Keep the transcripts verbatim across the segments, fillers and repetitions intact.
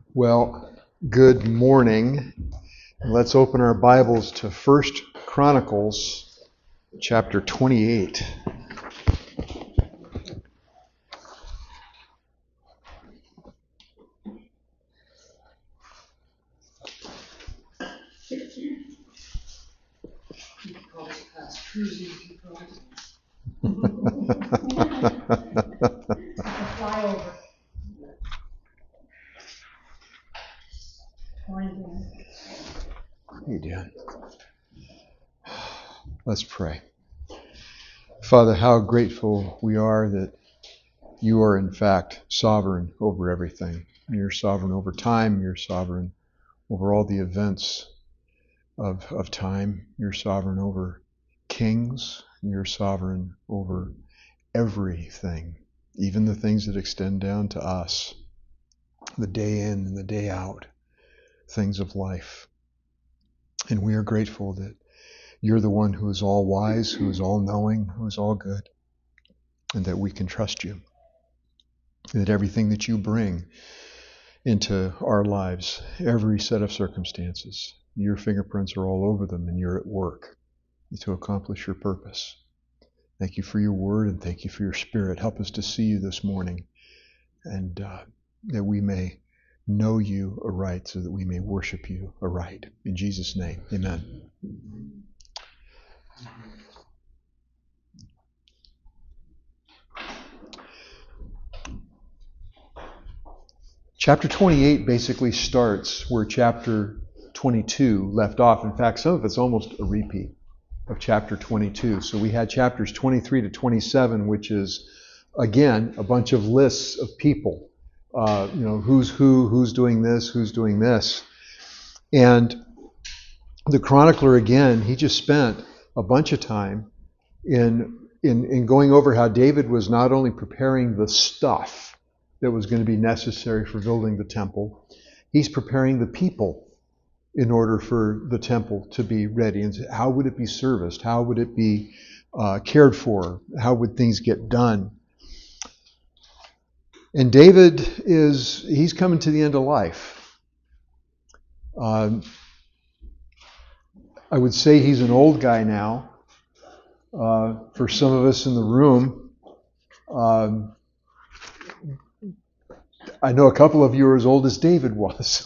Well, good morning. Let's open our Bibles to First Chronicles chapter twenty-eight. Hey, Dan. Let's pray. Father, how grateful we are that you are in fact sovereign over everything. You're sovereign over time. You're sovereign over all the events of, of time. You're sovereign over kings. You're sovereign over everything, even the things that extend down to us, the day in and the day out, things of life. And we are grateful that you're the one who is all wise, who is all knowing, who is all good, and that we can trust you. And that everything that you bring into our lives, every set of circumstances, your fingerprints are all over them and you're at work to accomplish your purpose. Thank you for your word and thank you for your spirit. Help us to see you this morning and uh, that we may know you aright so that we may worship you aright. In Jesus' name, amen. Chapter twenty-eight basically starts where chapter twenty-two left off. In fact, some of it's almost a repeat of chapter twenty-two. So we had chapters twenty-three to twenty-seven, which is, again, a bunch of lists of people. Uh, you know, who's who, who's doing this, who's doing this. And the chronicler, again, he just spent a bunch of time in, in, in going over how David was not only preparing the stuff that was going to be necessary for building the temple, he's preparing the people in order for the temple to be ready. And how would it be serviced? How would it be uh, cared for? How would things get done? And David is, he's coming to the end of life. Um, I would say he's an old guy now. Uh, for some of us in the room, um, I know a couple of you are as old as David was.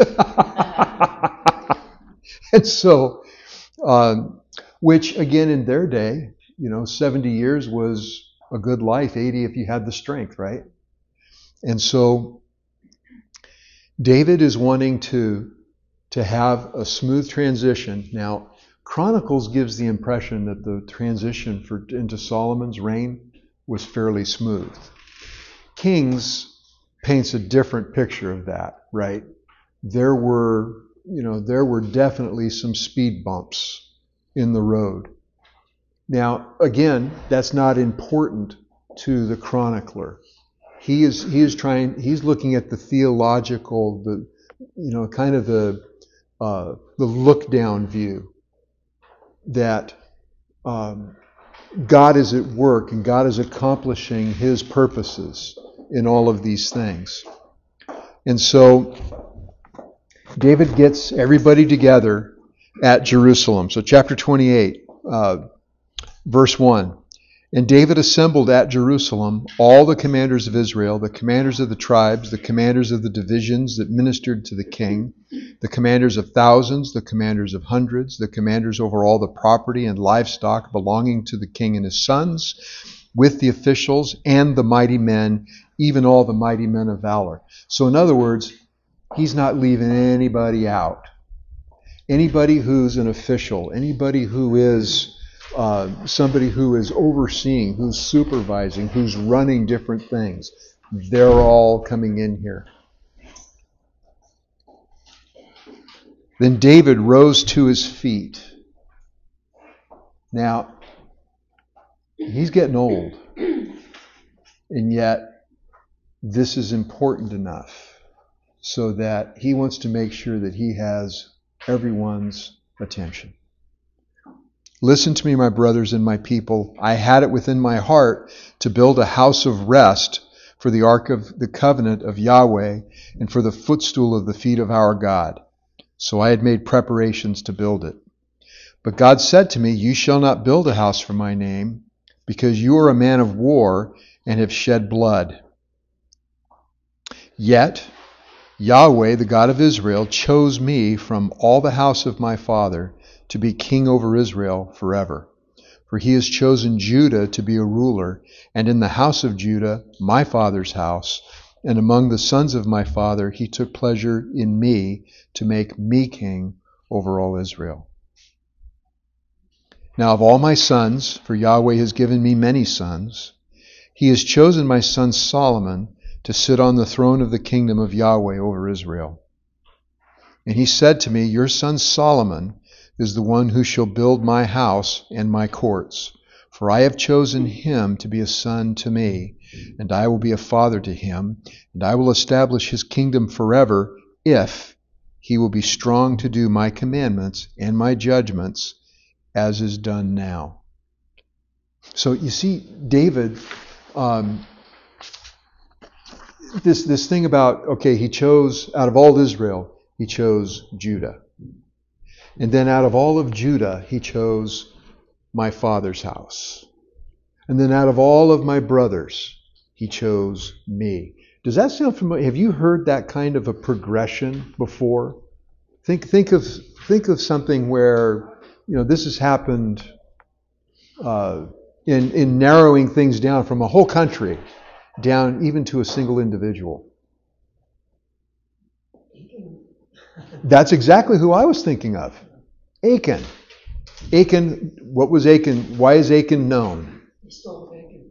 And so, um, which again in their day, you know, seventy years was a good life, eighty if you had the strength, right? And so David is wanting to, to have a smooth transition. Now, Chronicles gives the impression that the transition for, into Solomon's reign was fairly smooth. Kings paints a different picture of that, right? There were, you know, there were definitely some speed bumps in the road. Now, again, that's not important to the chronicler. He is he is trying. He's looking at the theological, the you know, kind of the uh, the look down view that um, God is at work and God is accomplishing His purposes in all of these things. And so David gets everybody together at Jerusalem. So chapter twenty-eight, uh, verse one. And David assembled at Jerusalem all the commanders of Israel, the commanders of the tribes, the commanders of the divisions that ministered to the king, the commanders of thousands, the commanders of hundreds, the commanders over all the property and livestock belonging to the king and his sons, with the officials and the mighty men, even all the mighty men of valor. So in other words, he's not leaving anybody out. Anybody who's an official, anybody who is Uh, somebody who is overseeing, who's supervising, who's running different things. They're all coming in here. Then David rose to his feet. Now, he's getting old. And yet, this is important enough so that he wants to make sure that he has everyone's attention. Listen to me, my brothers and my people. I had it within my heart to build a house of rest for the ark of the covenant of Yahweh, and for the footstool of the feet of our God. So I had made preparations to build it. But God said to me, you shall not build a house for my name, because you are a man of war and have shed blood. Yet Yahweh, the God of Israel, chose me from all the house of my father to be king over Israel forever. For he has chosen Judah to be a ruler, and in the house of Judah, my father's house, and among the sons of my father, he took pleasure in me to make me king over all Israel. Now of all my sons, for Yahweh has given me many sons, he has chosen my son Solomon to sit on the throne of the kingdom of Yahweh over Israel. And he said to me, your son Solomon is the one who shall build my house and my courts. For I have chosen him to be a son to me, and I will be a father to him, and I will establish his kingdom forever, if he will be strong to do my commandments and my judgments, as is done now. So you see, David, um, this this thing about, okay, he chose, out of all Israel, he chose Judah. And then out of all of Judah, he chose my father's house. And then out of all of my brothers, he chose me. Does that sound familiar? Have you heard that kind of a progression before? Think think of think of something where, you know, this has happened uh, in in narrowing things down from a whole country down even to a single individual. That's exactly who I was thinking of. Achan. Achan, what was Achan? Why is Achan known? He stole the bacon.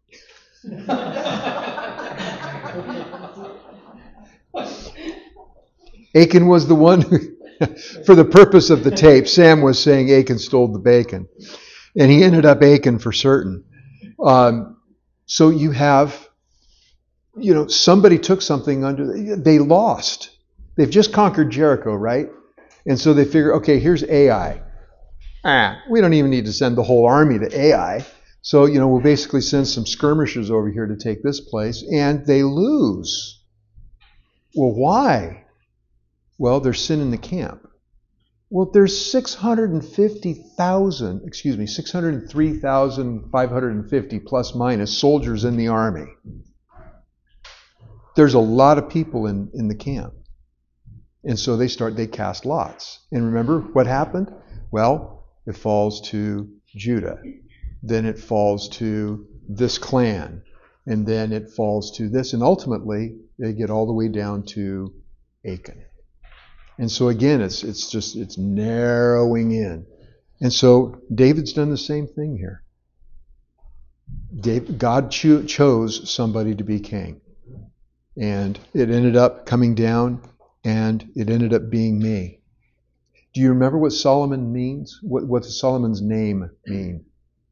Achan was the one who, for the purpose of the tape, Sam was saying Achan stole the bacon. And he ended up Achan for certain. Um, so you have, you know, somebody took something under, they lost. They've just conquered Jericho, right? And so they figure, okay, here's Ai. Ah, we don't even need to send the whole army to Ai. So, you know, we'll basically send some skirmishers over here to take this place. And they lose. Well, why? Well, there's sin in the camp. Well, there's six hundred fifty thousand, excuse me, six hundred three thousand five hundred fifty plus minus soldiers in the army. There's a lot of people in, in the camp. And so they start, they cast lots. And remember what happened? Well, it falls to Judah. Then it falls to this clan. And then it falls to this. And ultimately, they get all the way down to Achan. And so again, it's it's just, it's narrowing in. And so David's done the same thing here. David, God cho- chose somebody to be king. And it ended up coming down, and it ended up being me. Do you remember what Solomon means? What, what does Solomon's name mean?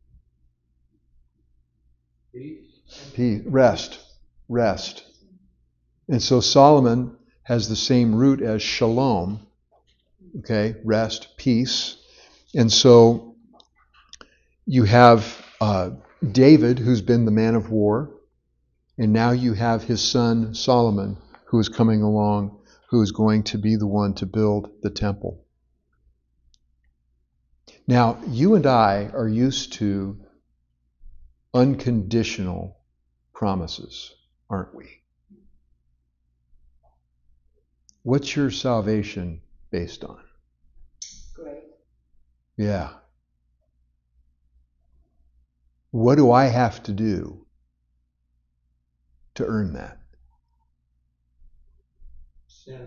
Peace. Rest. Rest. And so Solomon has the same root as shalom. Okay, rest, peace. And so you have uh, David, who's been the man of war, and now you have his son Solomon, who is coming along, who is going to be the one to build the temple. Now, you and I are used to unconditional promises, aren't we? What's your salvation based on? Great. Yeah. What do I have to do to earn that? Sin.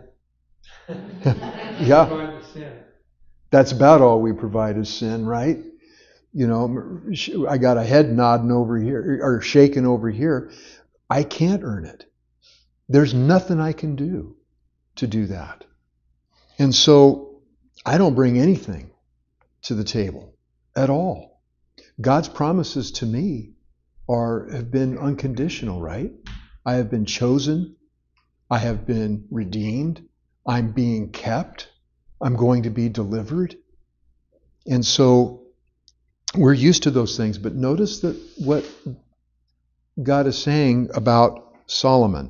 Yeah. Sin. That's about all we provide is sin, right? You know, I got a head nodding over here or shaking over here. I can't earn it. There's nothing I can do to do that. And so I don't bring anything to the table at all. God's promises to me are have been unconditional, right? I have been chosen. I have been redeemed. I'm being kept. I'm going to be delivered. And so we're used to those things, but notice that what God is saying about Solomon.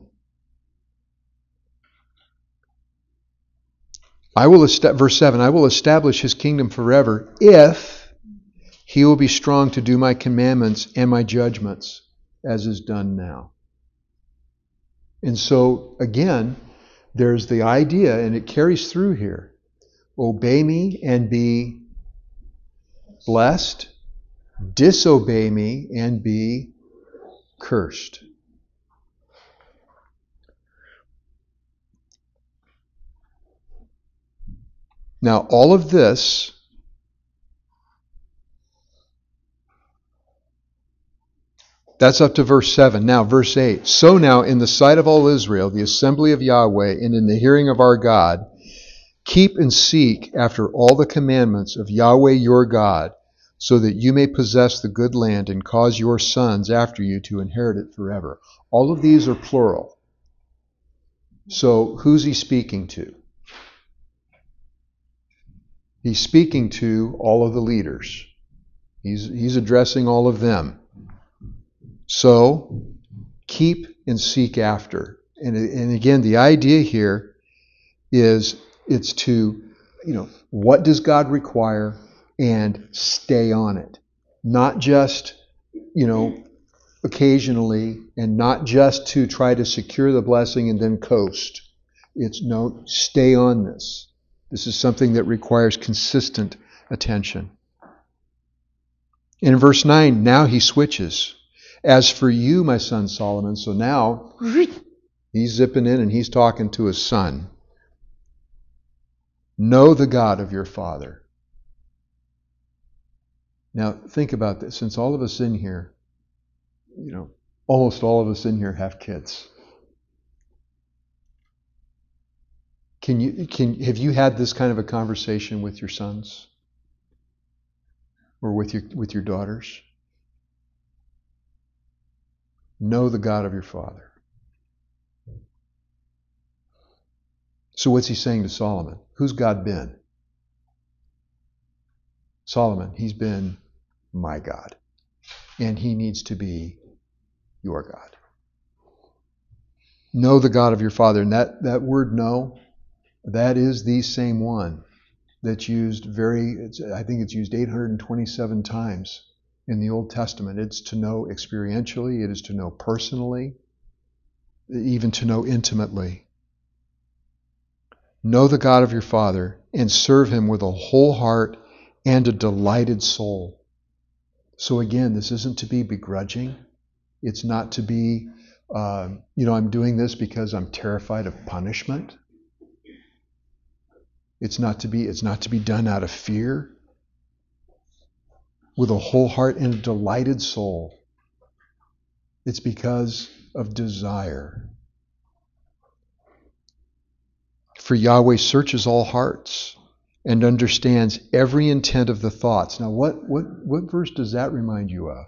I will est- verse seven, I will establish his kingdom forever if he will be strong to do my commandments and my judgments, as is done now. And so, again, there's the idea, and it carries through here. Obey me and be blessed. Disobey me and be cursed. Now, all of this that's up to verse seven. Now, verse eight. So now, in the sight of all Israel, the assembly of Yahweh, and in the hearing of our God, keep and seek after all the commandments of Yahweh your God, so that you may possess the good land and cause your sons after you to inherit it forever. All of these are plural. So, who's he speaking to? He's speaking to all of the leaders. He's, he's addressing all of them. So, keep and seek after. And, and again, the idea here is it's to, you know, what does God require and stay on it. Not just, you know, occasionally, and not just to try to secure the blessing and then coast. It's no, stay on this. This is something that requires consistent attention. In verse nine, now he switches. As for you, my son Solomon, so now he's zipping in and he's talking to his son. Know the God of your father. Now, think about this. Since all of us in here, you know, almost all of us in here have kids. Can you, can, have you had this kind of a conversation with your sons? Or with your, with your daughters? Know the God of your father. So what's he saying to Solomon? Who's God been? Solomon, he's been my God. And he needs to be your God. Know the God of your father. And that, that word know, that is the same one that's used very, it's, I think it's used eight hundred twenty-seven times in the Old Testament. It's to know experientially, it is to know personally, even to know intimately. Know the God of your father and serve him with a whole heart and a delighted soul. So again, this isn't to be begrudging. It's not to be, uh, you know, I'm doing this because I'm terrified of punishment. It's not to be, it's not to be done out of fear. With a whole heart and a delighted soul. It's because of desire. For Yahweh searches all hearts and understands every intent of the thoughts. Now, what, what, what verse does that remind you of?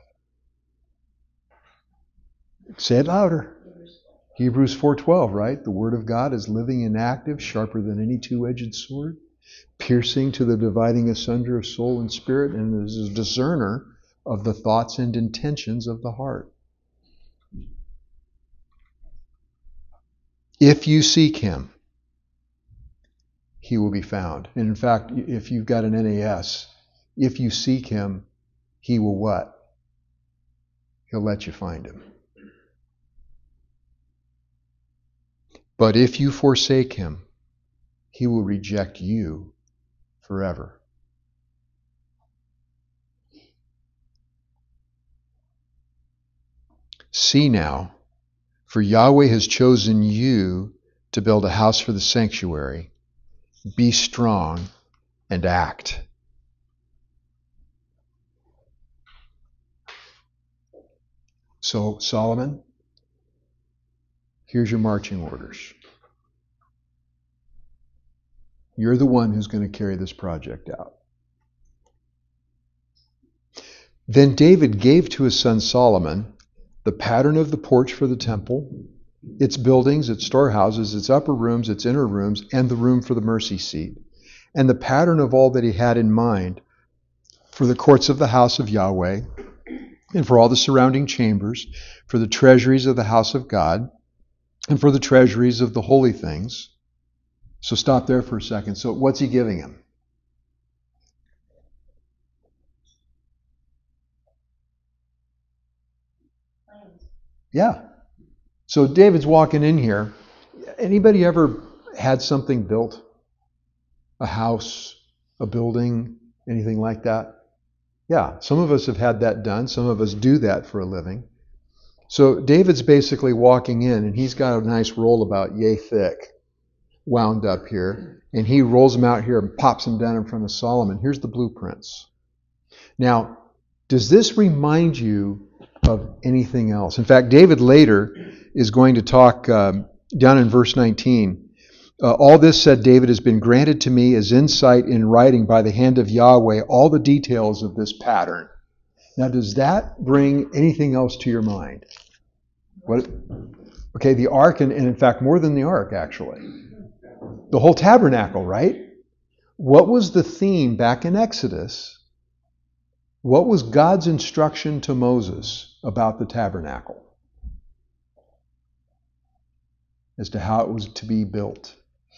Say it louder. Hebrews four twelve, right? The Word of God is living and active, sharper than any two-edged sword, piercing to the dividing asunder of soul and spirit, and is a discerner of the thoughts and intentions of the heart. If you seek him, he will be found. And in fact, if you've got an N A S, if you seek him, he will what? He'll let you find him. But if you forsake him, he will reject you forever. See now, for Yahweh has chosen you to build a house for the sanctuary. Be strong and act. So, Solomon, here's your marching orders. You're the one who's going to carry this project out. Then David gave to his son Solomon the pattern of the porch for the temple, its buildings, its storehouses, its upper rooms, its inner rooms, and the room for the mercy seat, and the pattern of all that he had in mind for the courts of the house of Yahweh, and for all the surrounding chambers, for the treasuries of the house of God, and for the treasuries of the holy things. So stop there for a second. So what's he giving him? Yeah. So David's walking in here. Anybody ever had something built? A house, a building, anything like that? Yeah, some of us have had that done. Some of us do that for a living. So David's basically walking in, and he's got a nice roll about yay thick wound up here. And he rolls them out here and pops them down in front of Solomon. Here's the blueprints. Now, does this remind you of anything else? In fact, David later is going to talk um, down in verse nineteen. Uh, all this, said David, has been granted to me as insight in writing by the hand of Yahweh, all the details of this pattern. Now, does that bring anything else to your mind? What? Okay, the ark, and, and in fact, more than the ark, actually. The whole tabernacle, right? What was the theme back in Exodus? What was God's instruction to Moses about the tabernacle? As to how it was to be built.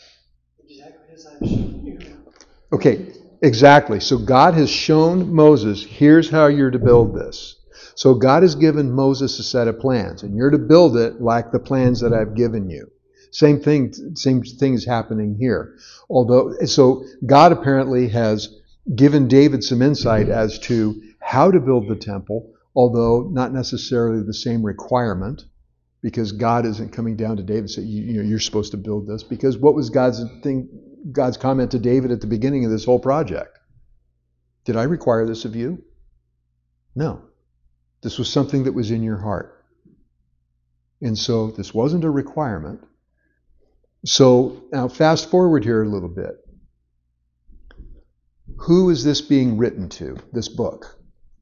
Okay, exactly. So God has shown Moses, here's how you're to build this. So God has given Moses a set of plans, and you're to build it like the plans that I've given you. Same thing, same thing is happening here. Although, so God apparently has given David some insight as to how to build the temple, although not necessarily the same requirement, because God isn't coming down to David and saying, you, you know, you're supposed to build this. Because what was God's thing, God's comment to David at the beginning of this whole project? Did I require this of you? No. This was something that was in your heart. And so this wasn't a requirement. So now fast forward here a little bit. Who is this being written to, this book?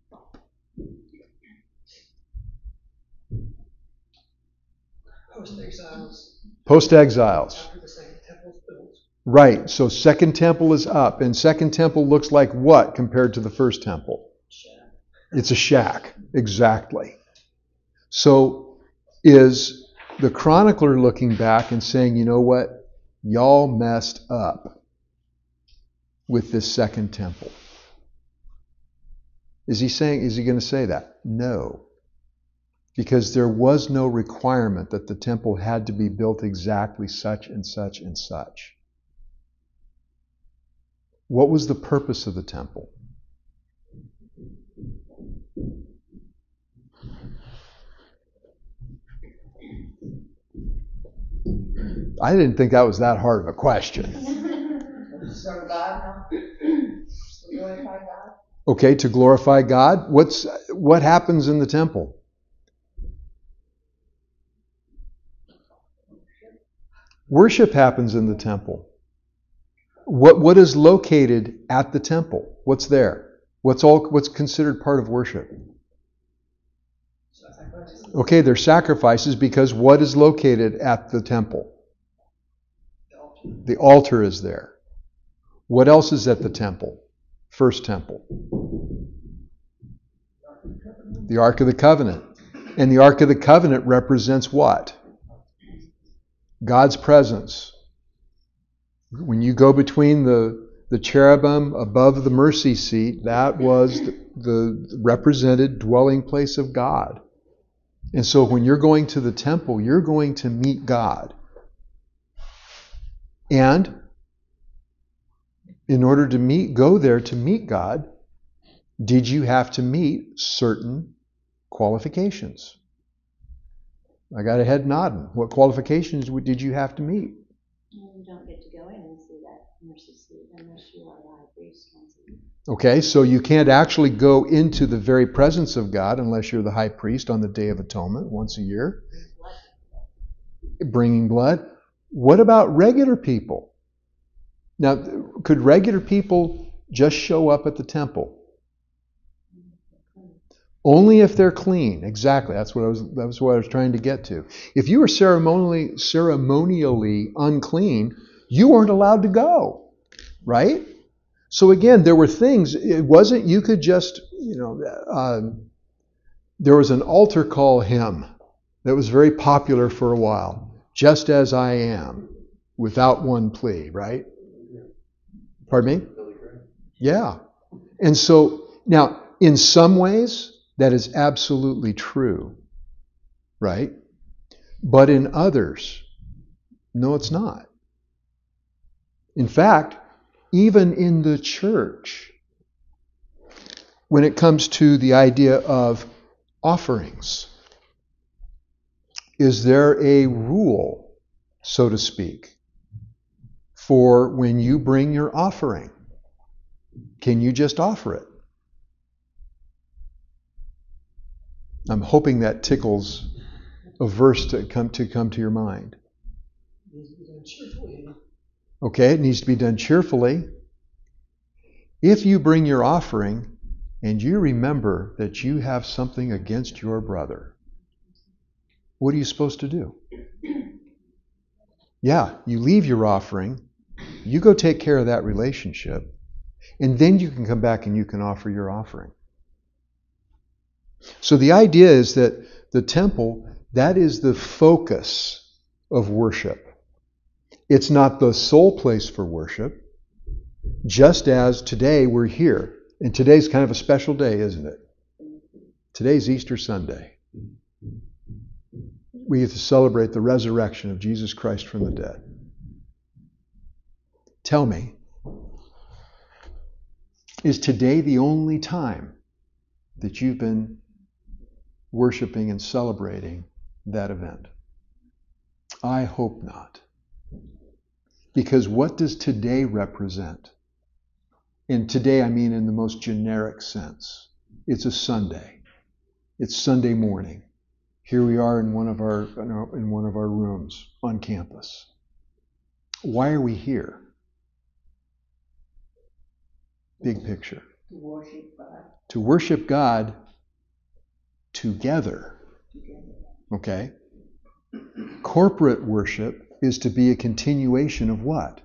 Post-exiles. Post-exiles. After the second temple is built. Right. So second temple is up. And second temple looks like what compared to the first temple? Shack. It's a shack. Exactly. So is the chronicler looking back and saying, you know what? Y'all messed up with this second temple. Is he saying, is he going to say that? No. Because there was no requirement that the temple had to be built exactly such and such and such. What was the purpose of the temple? I didn't think that was that hard of a question. Serve God now. To glorify God. Okay, to glorify God. What's what happens in the temple? Worship happens in the temple. What what is located at the temple? What's there? What's all what's considered part of worship? Okay, there's sacrifices because what is located at the temple? The altar is there. What else is at the temple? First temple. The Ark of the Covenant. And the Ark of the Covenant represents what? God's presence. When you go between the, the cherubim above the mercy seat, that was the, the represented dwelling place of God. And so when you're going to the temple, you're going to meet God. And in order to meet, go there to meet God, did you have to meet certain qualifications? I got a head nodding. What qualifications did you have to meet? You don't get to go in and see that mercy seat unless you are the high priest once a year. Okay, so you can't actually go into the very presence of God unless you're the high priest on the Day of Atonement once a year. Bringing blood. What about regular people? Now, could regular people just show up at the temple? Only if they're clean. Exactly. That's what I was. That was what I was trying to get to. If you were ceremonially ceremonially unclean, you weren't allowed to go, right? So again, there were things. It wasn't you could just, you know. Uh, there was an altar call hymn that was very popular for a while. just as I am, without one plea, right? Pardon me? Yeah. And so, now, in some ways, that is absolutely true, right? But in others, no, it's not. In fact, even in the church, when it comes to the idea of offerings, is there a rule, so to speak, for when you bring your offering? Can you just offer it? I'm hoping that tickles a verse to come to come to your mind. Okay, it needs to be done cheerfully. If you bring your offering and you remember that you have something against your brother, what are you supposed to do? Yeah, you leave your offering, you go take care of that relationship, and then you can come back and you can offer your offering. So the idea is that the temple, that is the focus of worship. It's not the sole place for worship, just as today we're here. And today's kind of a special day, isn't it? Today's Easter Sunday. We get to celebrate the resurrection of Jesus Christ from the dead. Tell me, is today the only time that you've been worshiping and celebrating that event? I hope not. Because what does today represent? And today I mean in the most generic sense. It's a Sunday. It's Sunday morning. Here we are in one of our in one of our rooms on campus. Why are we here? Big picture. To worship God. To worship God together. Okay? Corporate worship is to be a continuation of what?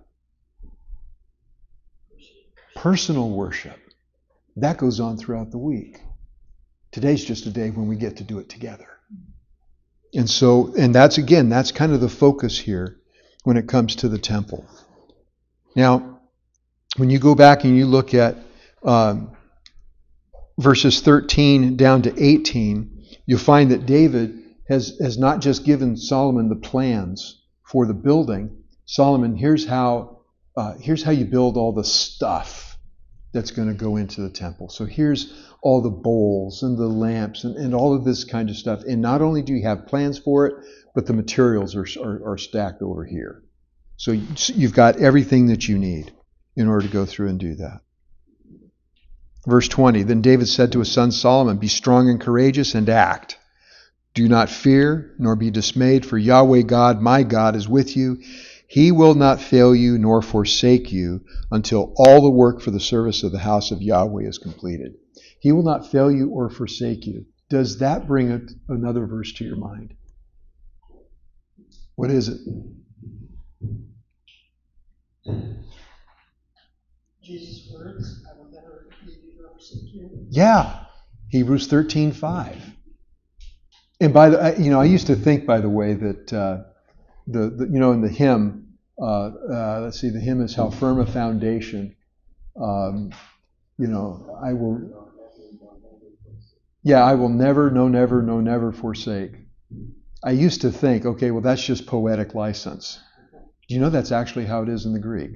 Personal worship. That goes on throughout the week. Today's just a day when we get to do it together. And so, and that's again, that's kind of the focus here when it comes to the temple. Now, when you go back and you look at um, verses thirteen down to eighteen, you'll find that David has, has not just given Solomon the plans for the building. Solomon, here's how uh, here's how you build all the stuff that's going to go into the temple. So here's all the bowls and the lamps and, and all of this kind of stuff. And not only do you have plans for it, but the materials are, are, are stacked over here. So you've got everything that you need in order to go through and do that. Verse twenty, then David said to his son Solomon, be strong and courageous and act. Do not fear, nor be dismayed, for Yahweh God, my God, is with you. He will not fail you nor forsake you until all the work for the service of the house of Yahweh is completed. He will not fail you or forsake you. Does that bring a, another verse to your mind? What is it? Jesus' words, I will never leave you nor forsake you. Yeah, Hebrews thirteen five. And by the, you know, I used to think, by the way, that uh, the, the, you know, in the hymn, uh, uh, let's see, the hymn is "How Firm a Foundation." Um, you know, I will. Yeah, I will never, no, never, no, never forsake. I used to think, okay, well, that's just poetic license. Do you know that's actually how it is in the Greek?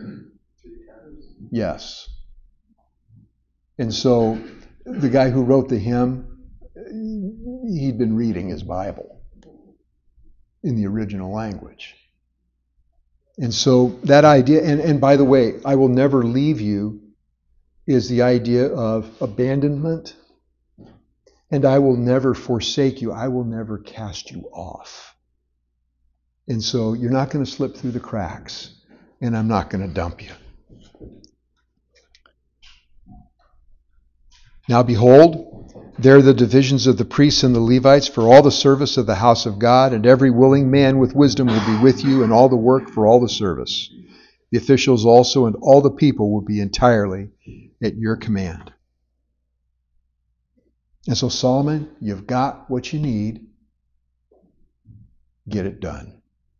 Yes. And so the guy who wrote the hymn, he'd been reading his Bible in the original language. And so that idea, and, and by the way, I will never leave you, is the idea of abandonment. And I will never forsake you. I will never cast you off. And so you're not going to slip through the cracks, and I'm not going to dump you. Now behold, there are the divisions of the priests and the Levites for all the service of the house of God, and every willing man with wisdom will be with you, and all the work for all the service. The officials also and all the people will be entirely at your command. And so, Solomon, you've got what you need. Get it done.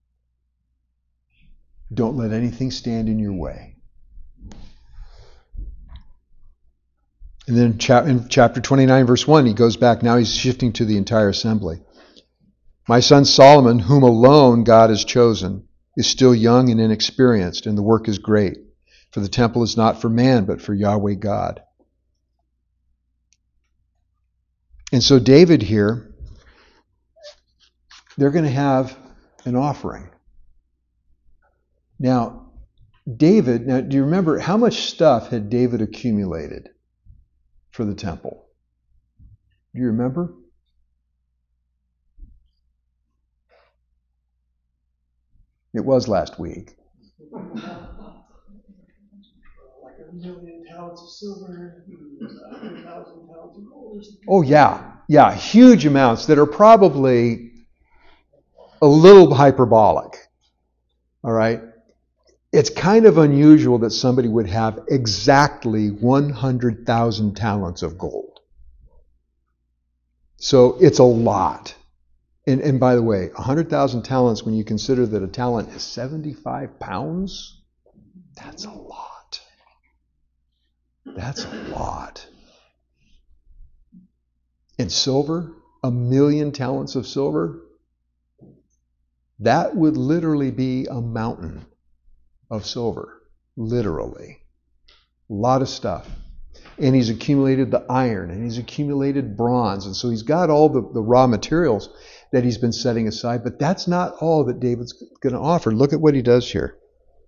Don't let anything stand in your way. And then in chapter twenty-nine, verse one, he goes back. Now he's shifting to the entire assembly. My son Solomon, whom alone God has chosen, is still young and inexperienced, and the work is great. For the temple is not for man, but for Yahweh God. And so David here, they're going to have an offering. Now, David, now do you remember how much stuff had David accumulated for the temple? Do you remember? It was last week. Like a million talents of silver, a hundred thousand talents of gold. Oh, yeah. Yeah, huge amounts that are probably a little hyperbolic. All right? It's kind of unusual that somebody would have exactly one hundred thousand talents of gold. So it's a lot. And, and by the way, one hundred thousand talents, when you consider that a talent is seventy-five pounds, that's a lot. That's a lot. And silver, a million talents of silver, that would literally be a mountain of silver. Literally. A lot of stuff. And he's accumulated the iron, and he's accumulated bronze. And so he's got all the, the raw materials that he's been setting aside. But that's not all that David's going to offer. Look at what he does here.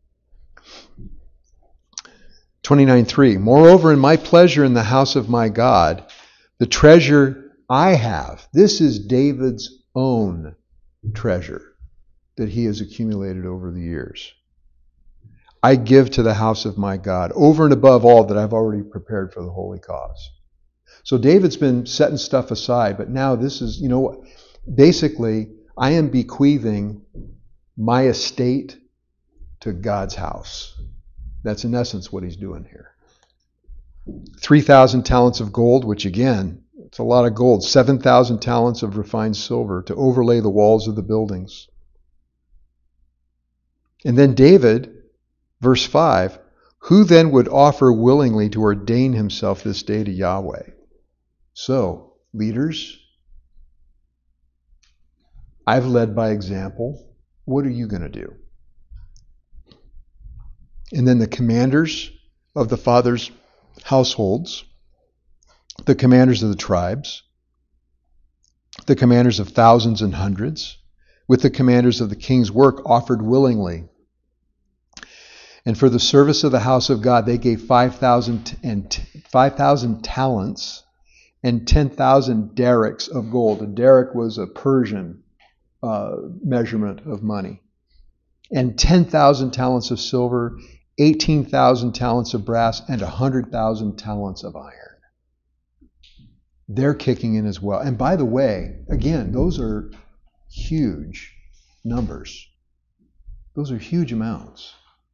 twenty-nine three. Moreover, in my pleasure in the house of my God, the treasure I have, this is David's own treasure that he has accumulated over the years. I give to the house of my God, over and above all that I've already prepared for the holy cause. So David's been setting stuff aside, but now this is, you know, basically, I am bequeathing my estate to God's house. That's in essence what he's doing here. three thousand talents of gold, which again, it's a lot of gold. seven thousand talents of refined silver to overlay the walls of the buildings. And then David, verse five, who then would offer willingly to ordain himself this day to Yahweh? So, leaders, I've led by example. What are you going to do? And then the commanders of the fathers' households, the commanders of the tribes, the commanders of thousands and hundreds, with the commanders of the king's work offered willingly. And for the service of the house of God, they gave five thousand and five thousand talents and ten thousand derricks of gold. A derrick was a Persian uh, measurement of money. And ten thousand talents of silver, eighteen thousand talents of brass, and one hundred thousand talents of iron. They're kicking in as well. And by the way, again, those are huge numbers. Those are huge amounts.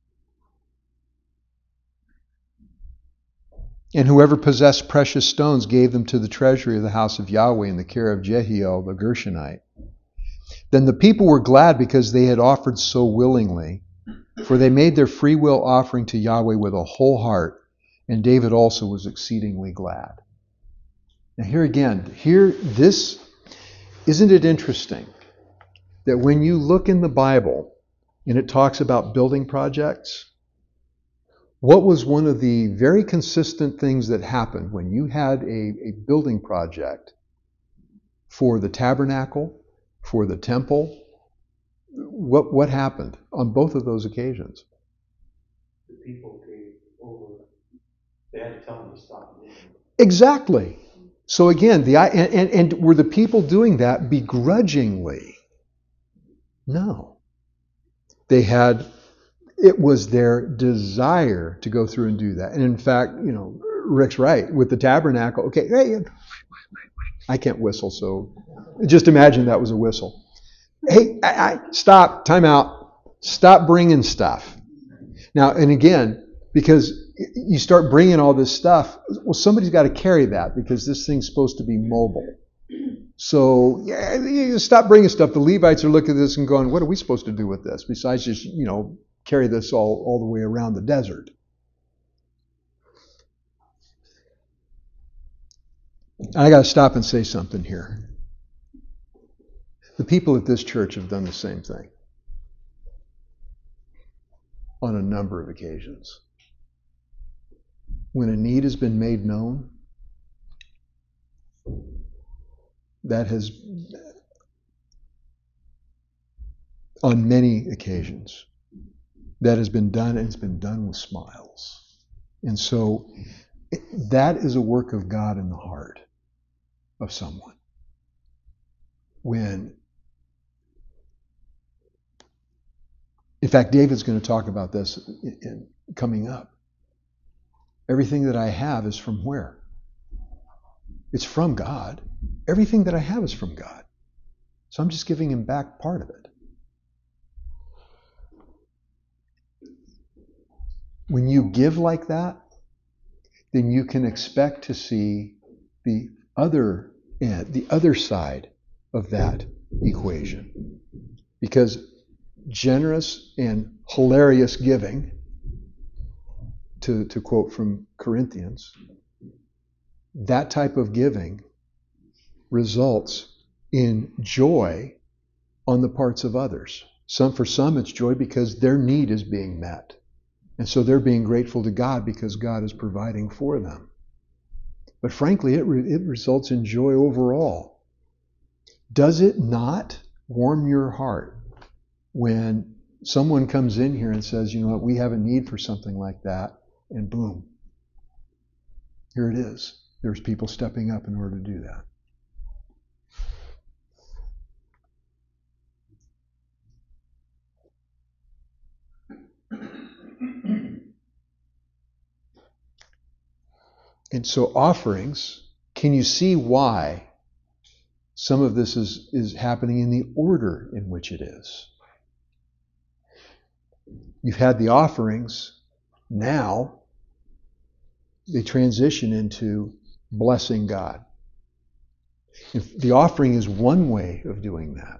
And whoever possessed precious stones gave them to the treasury of the house of Yahweh in the care of Jehiel the Gershonite. Then the people were glad because they had offered so willingly, for they made their free will offering to Yahweh with a whole heart, and David also was exceedingly glad. Now here again, here, this, isn't it interesting that when you look in the Bible and it talks about building projects, what was one of the very consistent things that happened when you had a, a building project for the tabernacle, for the temple? What what happened on both of those occasions? The people gave over. They had to tell them to stop. Exactly. So again, the and, and, and were the people doing that begrudgingly? No. They had. It was their desire to go through and do that. And in fact, you know, Rick's right. With the tabernacle, okay, hey, I can't whistle, so just imagine that was a whistle. Hey, I, I, stop, time out. Stop bringing stuff. Now, and again, because you start bringing all this stuff, well, somebody's got to carry that because this thing's supposed to be mobile. So, yeah, you stop bringing stuff. The Levites are looking at this and going, what are we supposed to do with this? Besides just, you know, carry this all, all the way around the desert. I got to stop and say something here. The people at this church have done the same thing on a number of occasions. When a need has been made known, that has, on many occasions, that has been done, and it's been done with smiles. And so that is a work of God in the heart of someone. When, in fact, David's going to talk about this in, in, coming up. Everything that I have is from where? It's from God. Everything that I have is from God. So I'm just giving him back part of it. When you give like that, then you can expect to see the other end, the other side of that equation. Because generous and hilarious giving, to, to quote from Corinthians, that type of giving results in joy on the parts of others. Some, for some, it's joy because their need is being met. And so they're being grateful to God because God is providing for them. But frankly, it, re- it results in joy overall. Does it not warm your heart when someone comes in here and says, you know what, we have a need for something like that, and boom, here it is. There's people stepping up in order to do that. And so offerings, can you see why some of this is, is happening in the order in which it is? You've had the offerings, now they transition into blessing God. If the offering is one way of doing that.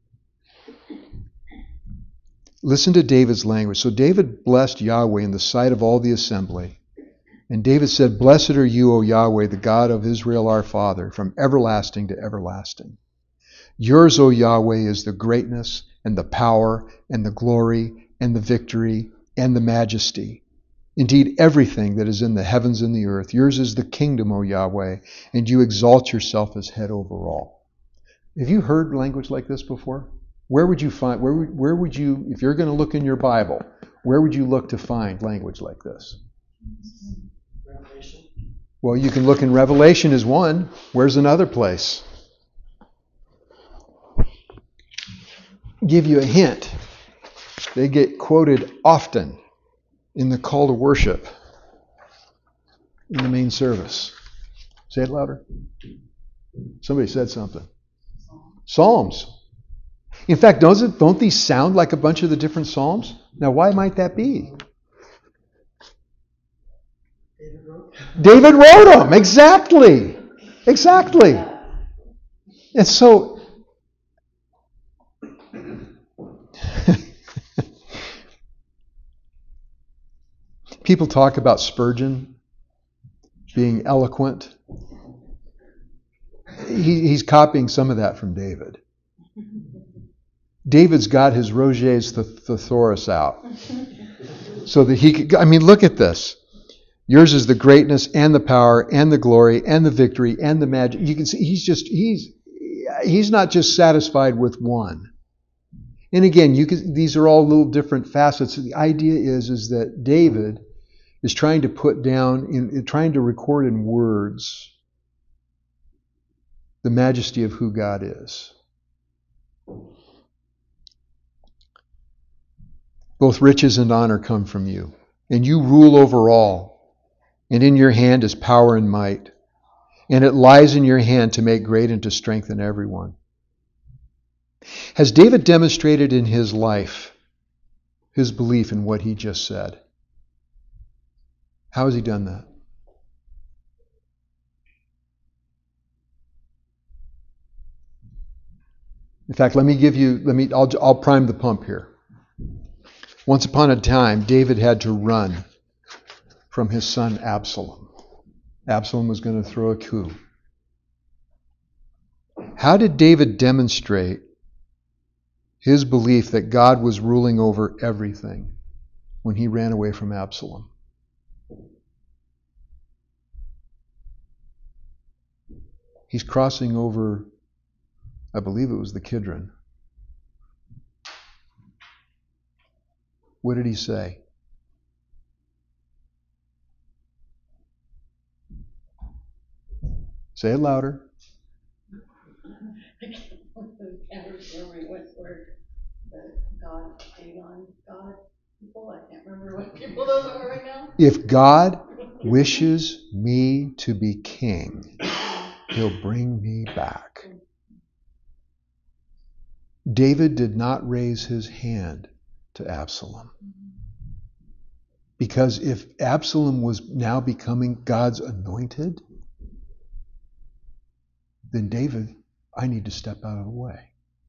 Listen to David's language. So David blessed Yahweh in the sight of all the assembly. And David said, "Blessed are you, O Yahweh, the God of Israel our Father, from everlasting to everlasting. Yours, O Yahweh, is the greatness and the power and the glory and the victory and the majesty. Indeed, everything that is in the heavens and the earth. Yours is the kingdom, O Yahweh, and you exalt yourself as head over all." Have you heard language like this before? Where would you find, where, where would you, if you're going to look in your Bible, where would you look to find language like this? Revelation. Well, you can look in Revelation as one. Where's another place? Give you a hint. They get quoted often in the call to worship in the main service. Say it louder. Somebody said something. Psalms. In fact, don't, it, don't these sound like a bunch of the different Psalms? Now, why might that be? David wrote. David wrote them. Exactly. Exactly. And so, people talk about Spurgeon being eloquent. He, he's copying some of that from David. David's got his Roget's thesaurus out so that he could, I mean, look at this. Yours is the greatness and the power and the glory and the victory and the magic. You can see he's just, he's, he's not just satisfied with one. And again, you can, these are all little different facets. The idea is, is that David is trying to put down, in, trying to record in words the majesty of who God is. Both riches and honor come from you, and you rule over all, and in your hand is power and might, and it lies in your hand to make great and to strengthen everyone. Has David demonstrated in his life his belief in what he just said? How has he done that? In fact, let me give you, let me, I'll, I'll prime the pump here. Once upon a time, David had to run from his son Absalom. Absalom was going to throw a coup. How did David demonstrate his belief that God was ruling over everything when he ran away from Absalom? He's crossing over, I believe it was the Kidron. What did he say? Say it louder. I can't remember what word the God, Dagon, God people. I can't remember what people those are right now. If God wishes me to be king, he'll bring me back. David did not raise his hand to Absalom. Because if Absalom was now becoming God's anointed, then David, I need to step out of the way.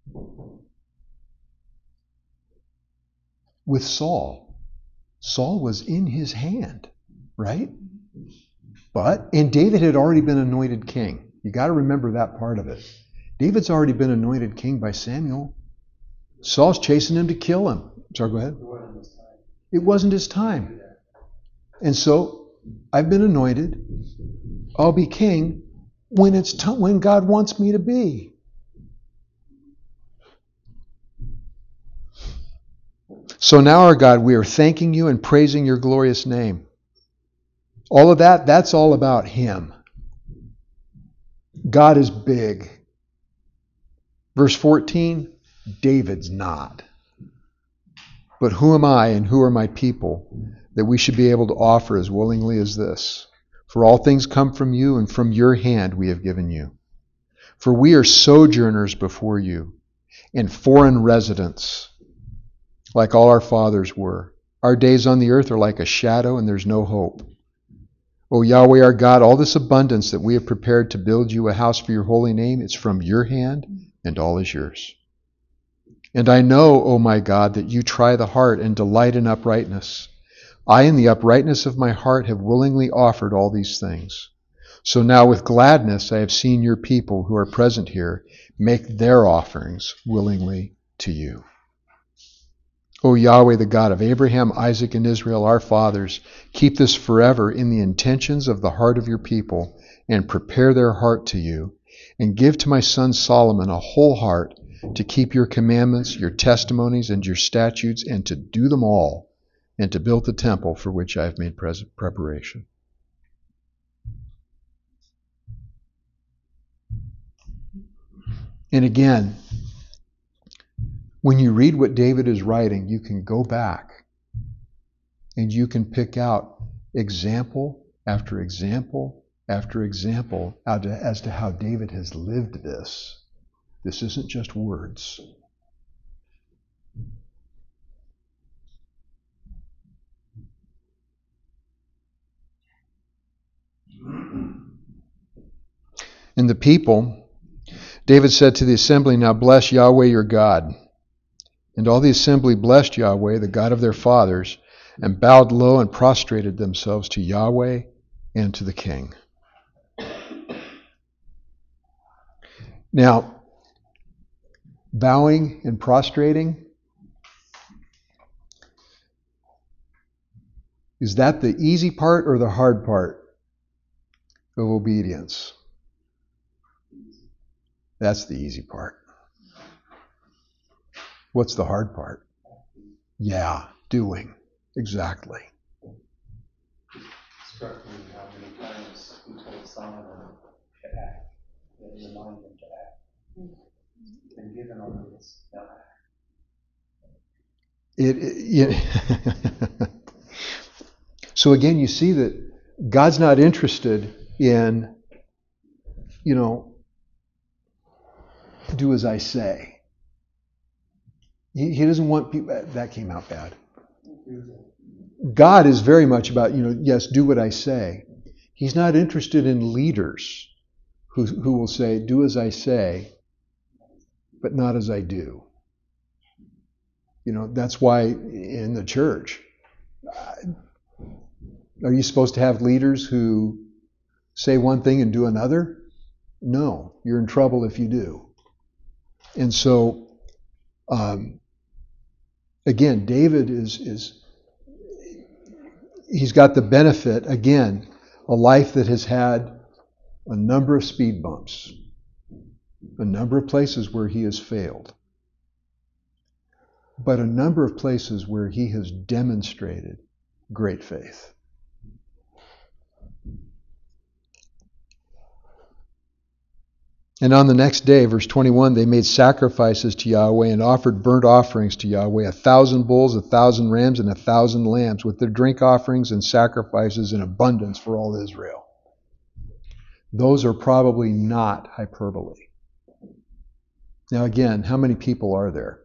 With Saul, Saul was in his hand, right? But, and David had already been anointed king. You got to remember that part of it. David's already been anointed king by Samuel. Saul's chasing him to kill him. Sorry, go ahead. It wasn't his time. And so, I've been anointed. I'll be king when it's t- when God wants me to be. So now, our God, we are thanking you and praising your glorious name. All of that, that's all about him. God is big. Verse fourteen, David's not. But who am I and who are my people that we should be able to offer as willingly as this? For all things come from you, and from your hand we have given you. For we are sojourners before you, and foreign residents, like all our fathers were. Our days on the earth are like a shadow, and there's no hope. O Yahweh our God, all this abundance that we have prepared to build you a house for your holy name, it's from your hand, and all is yours. And I know, O my God, that you try the heart and delight in uprightness. I, in the uprightness of my heart, have willingly offered all these things. So now with gladness I have seen your people who are present here make their offerings willingly to you. O Yahweh, the God of Abraham, Isaac, and Israel, our fathers, keep this forever in the intentions of the heart of your people, and prepare their heart to you, and give to my son Solomon a whole heart to keep your commandments, your testimonies, and your statutes, and to do them all, and to build the temple for which I have made preparation. And again, when you read what David is writing, you can go back and you can pick out example after example after example as to how David has lived this. This isn't just words. And the people, David said to the assembly, now bless Yahweh your God. And all the assembly blessed Yahweh, the God of their fathers, and bowed low and prostrated themselves to Yahweh and to the king. Now, bowing and prostrating, is that the easy part or the hard part of obedience? That's the easy part. What's the hard part? Yeah, doing. Exactly. It struck me how many times he told Solomon to act, that he reminded him to act. And given all this, now act. It, it, it So again, you see that God's not interested in, you know, do as I say. He, he doesn't want people, that came out bad. God is very much about, you know, yes, do what I say. He's not interested in leaders who, who will say, do as I say, but not as I do. You know, that's why in the church, are you supposed to have leaders who say one thing and do another? No, you're in trouble if you do. And so, um, again, David is, is, he's got the benefit, again, a life that has had a number of speed bumps, a number of places where he has failed, but a number of places where he has demonstrated great faith. And on the next day, verse twenty-one, they made sacrifices to Yahweh and offered burnt offerings to Yahweh, a thousand bulls, a thousand rams, and a thousand lambs, with their drink offerings and sacrifices in abundance for all Israel. Those are probably not hyperbole. Now again, how many people are there?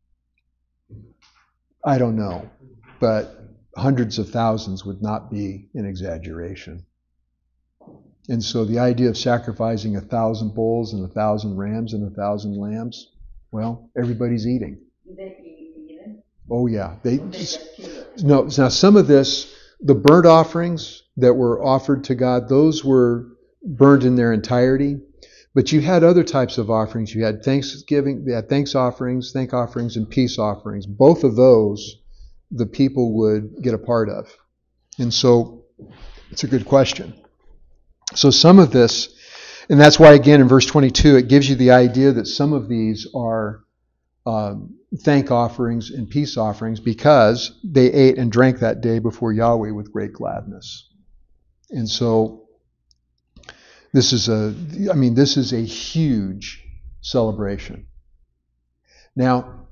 I don't know, but hundreds of thousands would not be an exaggeration. And so the idea of sacrificing a thousand bulls and a thousand rams and a thousand lambs, well, everybody's eating. Do they eat them? Oh yeah, they. Or they just kill it? No, now some of this, the burnt offerings that were offered to God, those were burned in their entirety. But you had other types of offerings. You had thanksgiving, you had thanks offerings, thank offerings, and peace offerings. Both of those, the people would get a part of. And so, it's a good question. So some of this, and that's why again in verse twenty-two, it gives you the idea that some of these are um, thank offerings and peace offerings because they ate and drank that day before Yahweh with great gladness. And so this is a, I mean, this is a huge celebration. Now,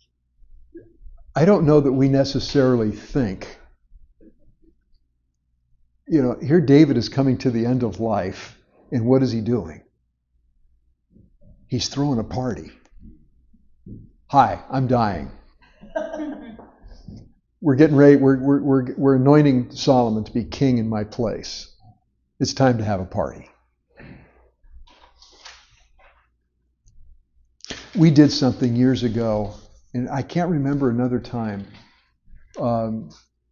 I don't know that we necessarily think, you know, here David is coming to the end of life, and what is he doing? He's throwing a party. Hi, I'm dying. We're getting ready, we're, we're, we're, we're anointing Solomon to be king in my place. It's time to have a party. We did something years ago, and I can't remember another time. Um,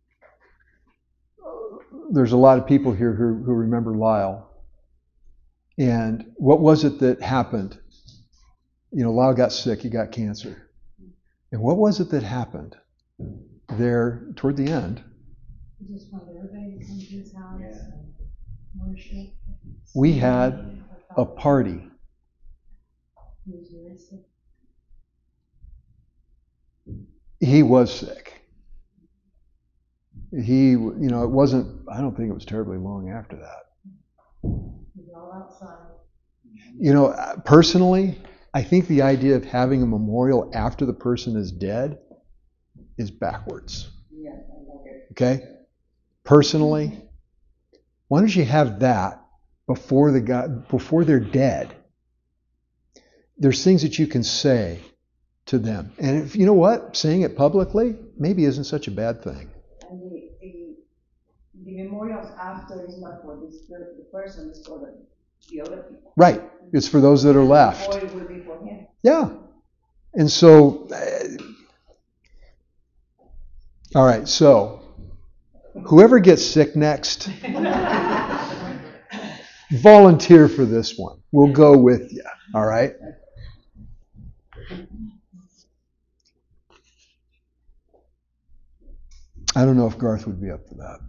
there's a lot of people here who, who remember Lyle. And what was it that happened? You know, Lyle got sick, he got cancer. And what was it that happened there toward the end? He just wanted everybody to come to his house and worship. We had a party. He was really sick. He was sick. He, you know, it wasn't, I don't think it was terribly long after that. He was all outside. You know, personally, I think the idea of having a memorial after the person is dead is backwards. Yeah, I like it. Okay? Personally, why don't you have that before the guy, before they're dead? There's things that you can say to them. And if you know what, saying it publicly maybe isn't such a bad thing. And the, the, the memorials after is not for this per- the person, it's for the, the other people. Right. It's for those that are left. Or it will be for him. Yeah. And so, uh, all right, so whoever gets sick next, volunteer for this one. We'll go with you. All right? I don't know if Garth would be up for that.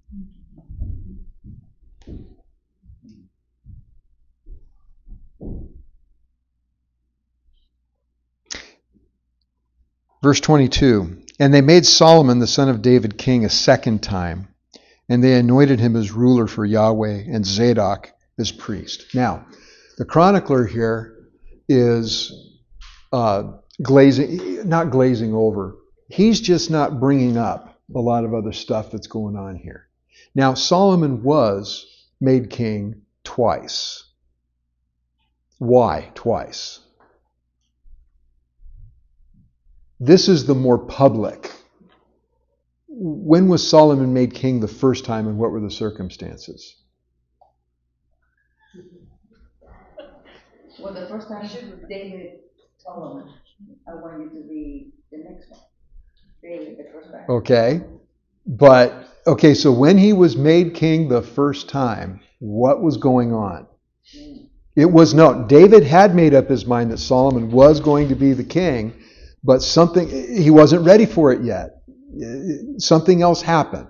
Verse twenty-two, and they made Solomon the son of David king a second time, and they anointed him as ruler for Yahweh and Zadok as priest. Now, the chronicler here is uh, glazing, not glazing over. He's just not bringing up a lot of other stuff that's going on here. Now, Solomon was made king twice. Why twice? This is the more public. When was Solomon made king the first time, and what were the circumstances? Well, the first time David Solomon, I want you to be the next one. David the first time. Okay. But, okay, so when he was made king the first time, what was going on? It was no, David had made up his mind that Solomon was going to be the king, but something, he wasn't ready for it yet. Something else happened.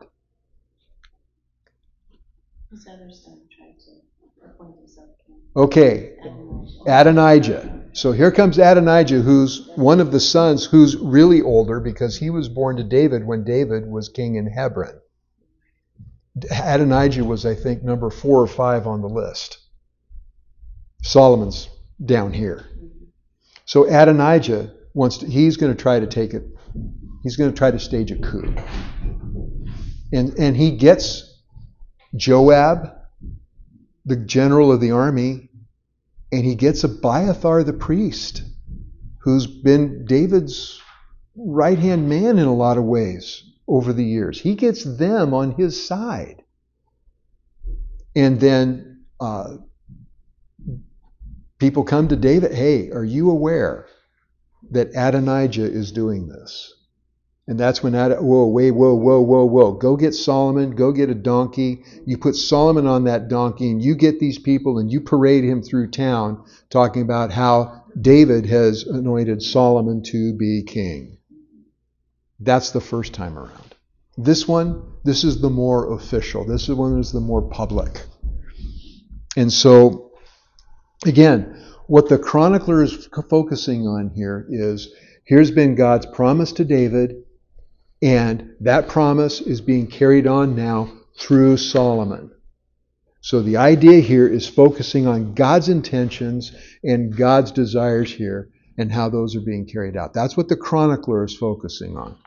His other son tried to appoint himself king. Okay, Adonijah. So here comes Adonijah, who's one of the sons who's really older because he was born to David when David was king in Hebron. Adonijah was, I think, number four or five on the list. Solomon's down here. So Adonijah wants to, he's going to try to take it, he's going to try to stage a coup. And, and he gets Joab, the general of the army, and he gets Abiathar the priest, who's been David's right-hand man in a lot of ways over the years. He gets them on his side. And then uh, people come to David, hey, are you aware that Adonijah is doing this? And that's when, Ad- whoa, wait, whoa, whoa, whoa, whoa. Go get Solomon, go get a donkey. You put Solomon on that donkey and you get these people and you parade him through town talking about how David has anointed Solomon to be king. That's the first time around. This one, this is the more official. This is one that's the more public. And so, again, what the chronicler is focusing on here is, here's been God's promise to David, and that promise is being carried on now through Solomon. So the idea here is focusing on God's intentions and God's desires here and how those are being carried out. That's what the chronicler is focusing on.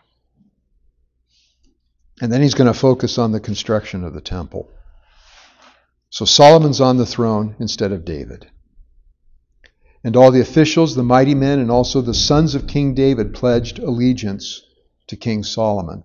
And then he's going to focus on the construction of the temple. So Solomon's on the throne instead of David. And all the officials, the mighty men, and also the sons of King David pledged allegiance to King Solomon.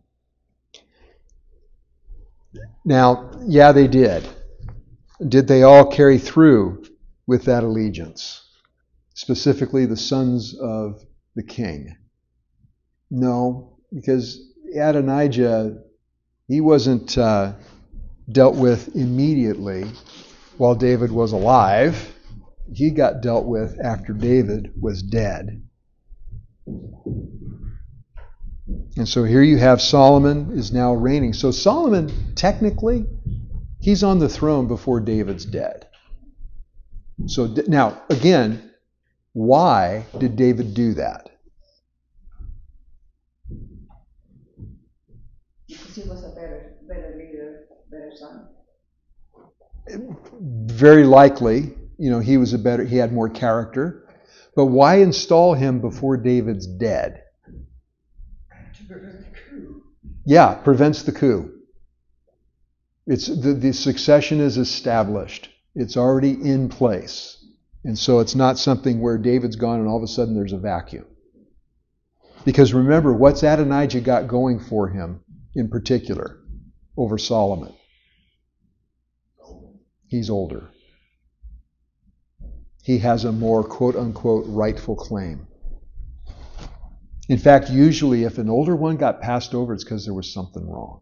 Now, yeah, they did. Did they all carry through with that allegiance? Specifically, the sons of the king? No, because Adonijah, he wasn't uh, dealt with immediately while David was alive. He got dealt with after David was dead. And so here you have Solomon is now reigning. So Solomon, technically, he's on the throne before David's dead. So now, again, why did David do that? Because he was a better, better leader, better son. Very likely, you know, he was a better, he had more character. But why install him before David's dead? To prevent the coup. Yeah, prevents the coup. It's the, the succession is established. It's already in place. And so it's not something where David's gone and all of a sudden there's a vacuum. Because remember, what's Adonijah got going for him in particular over Solomon? He's older. He has a more quote-unquote rightful claim. In fact, usually if an older one got passed over, it's because there was something wrong.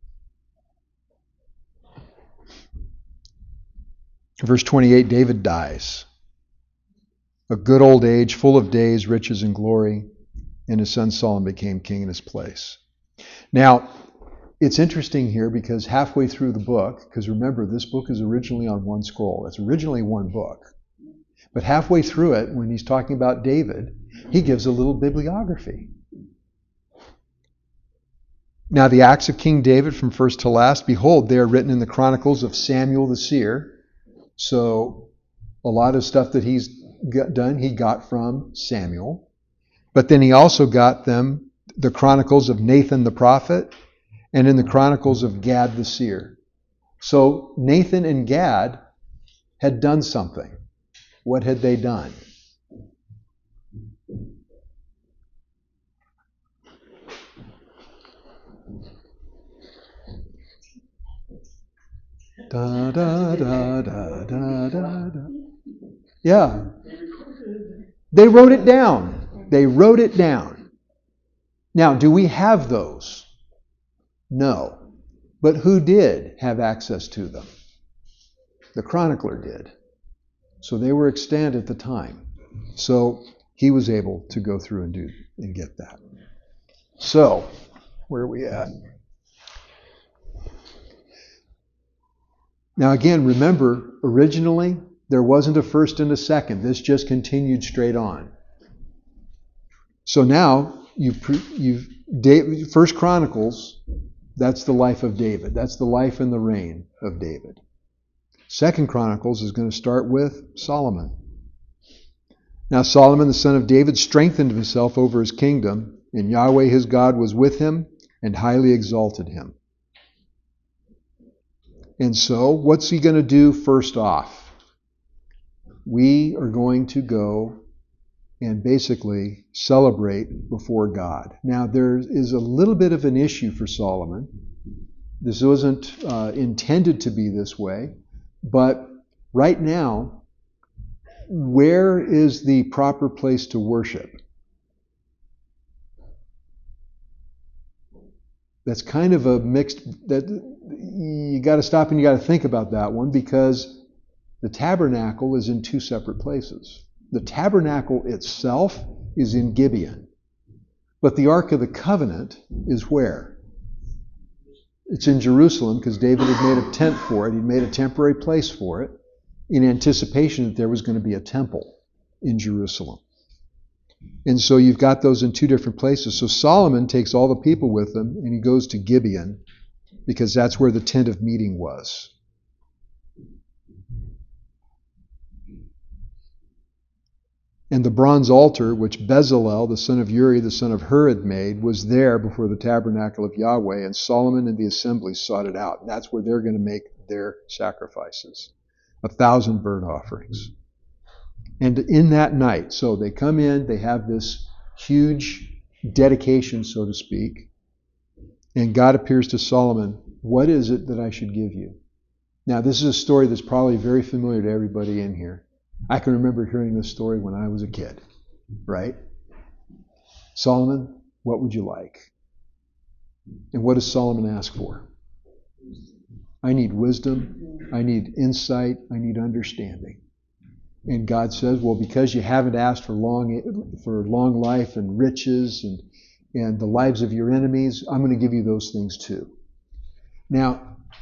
Verse twenty-eight, David dies. A good old age, full of days, riches, and glory, and his son Solomon became king in his place. Now, it's interesting here because halfway through the book, because remember, this book is originally on one scroll. It's originally one book. But halfway through it, when he's talking about David, he gives a little bibliography. Now, the acts of King David from first to last, behold, they are written in the chronicles of Samuel the seer. So a lot of stuff that he's got done, he got from Samuel. But then he also got them, the chronicles of Nathan the prophet, and in the chronicles of Gad the seer. So Nathan and Gad had done something. What had they done? Da, da, da, da, da, da, da. Yeah. They wrote it down. They wrote it down. Now, do we have those? No. But who did have access to them? The chronicler did. So they were extant at the time. So he was able to go through and do and get that. So, where are we at? Now again, remember, originally there wasn't a first and a second. This just continued straight on. So now you've you've David, First Chronicles. That's the life of David. That's the life and the reign of David. Second Chronicles is going to start with Solomon. Now Solomon, the son of David, strengthened himself over his kingdom, and Yahweh his God was with him and highly exalted him. And so, what's he going to do first off? We are going to go and basically celebrate before God. Now, there is a little bit of an issue for Solomon. This wasn't uh, intended to be this way, but right now, where is the proper place to worship? That's kind of a mixed, that you got to stop and you got to think about that one, because the tabernacle is in two separate places. The tabernacle itself is in Gibeon, but the Ark of the Covenant is where? It's in Jerusalem, because David had made a tent for it. He'd made a temporary place for it in anticipation that there was going to be a temple in Jerusalem. And so you've got those in two different places. So Solomon takes all the people with him and he goes to Gibeon, because that's where the tent of meeting was. And the bronze altar, which Bezalel, the son of Uri, the son of Hur, had made, was there before the tabernacle of Yahweh, and Solomon and the assembly sought it out. And that's where they're going to make their sacrifices. A thousand burnt offerings. And in that night, so they come in, they have this huge dedication, so to speak, and God appears to Solomon. What is it that I should give you? Now, this is a story that's probably very familiar to everybody in here. I can remember hearing this story when I was a kid, right? Solomon, what would you like? And what does Solomon ask for? I need wisdom, I need insight, I need understanding. And God says, well, because you haven't asked for long for long life and riches and, and the lives of your enemies, I'm going to give you those things too. Now,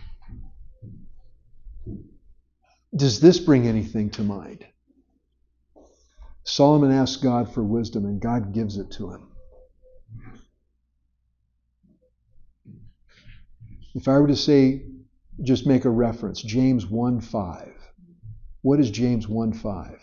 does this bring anything to mind? Solomon asks God for wisdom, and God gives it to him. If I were to say, just make a reference, James one five. What is James one five?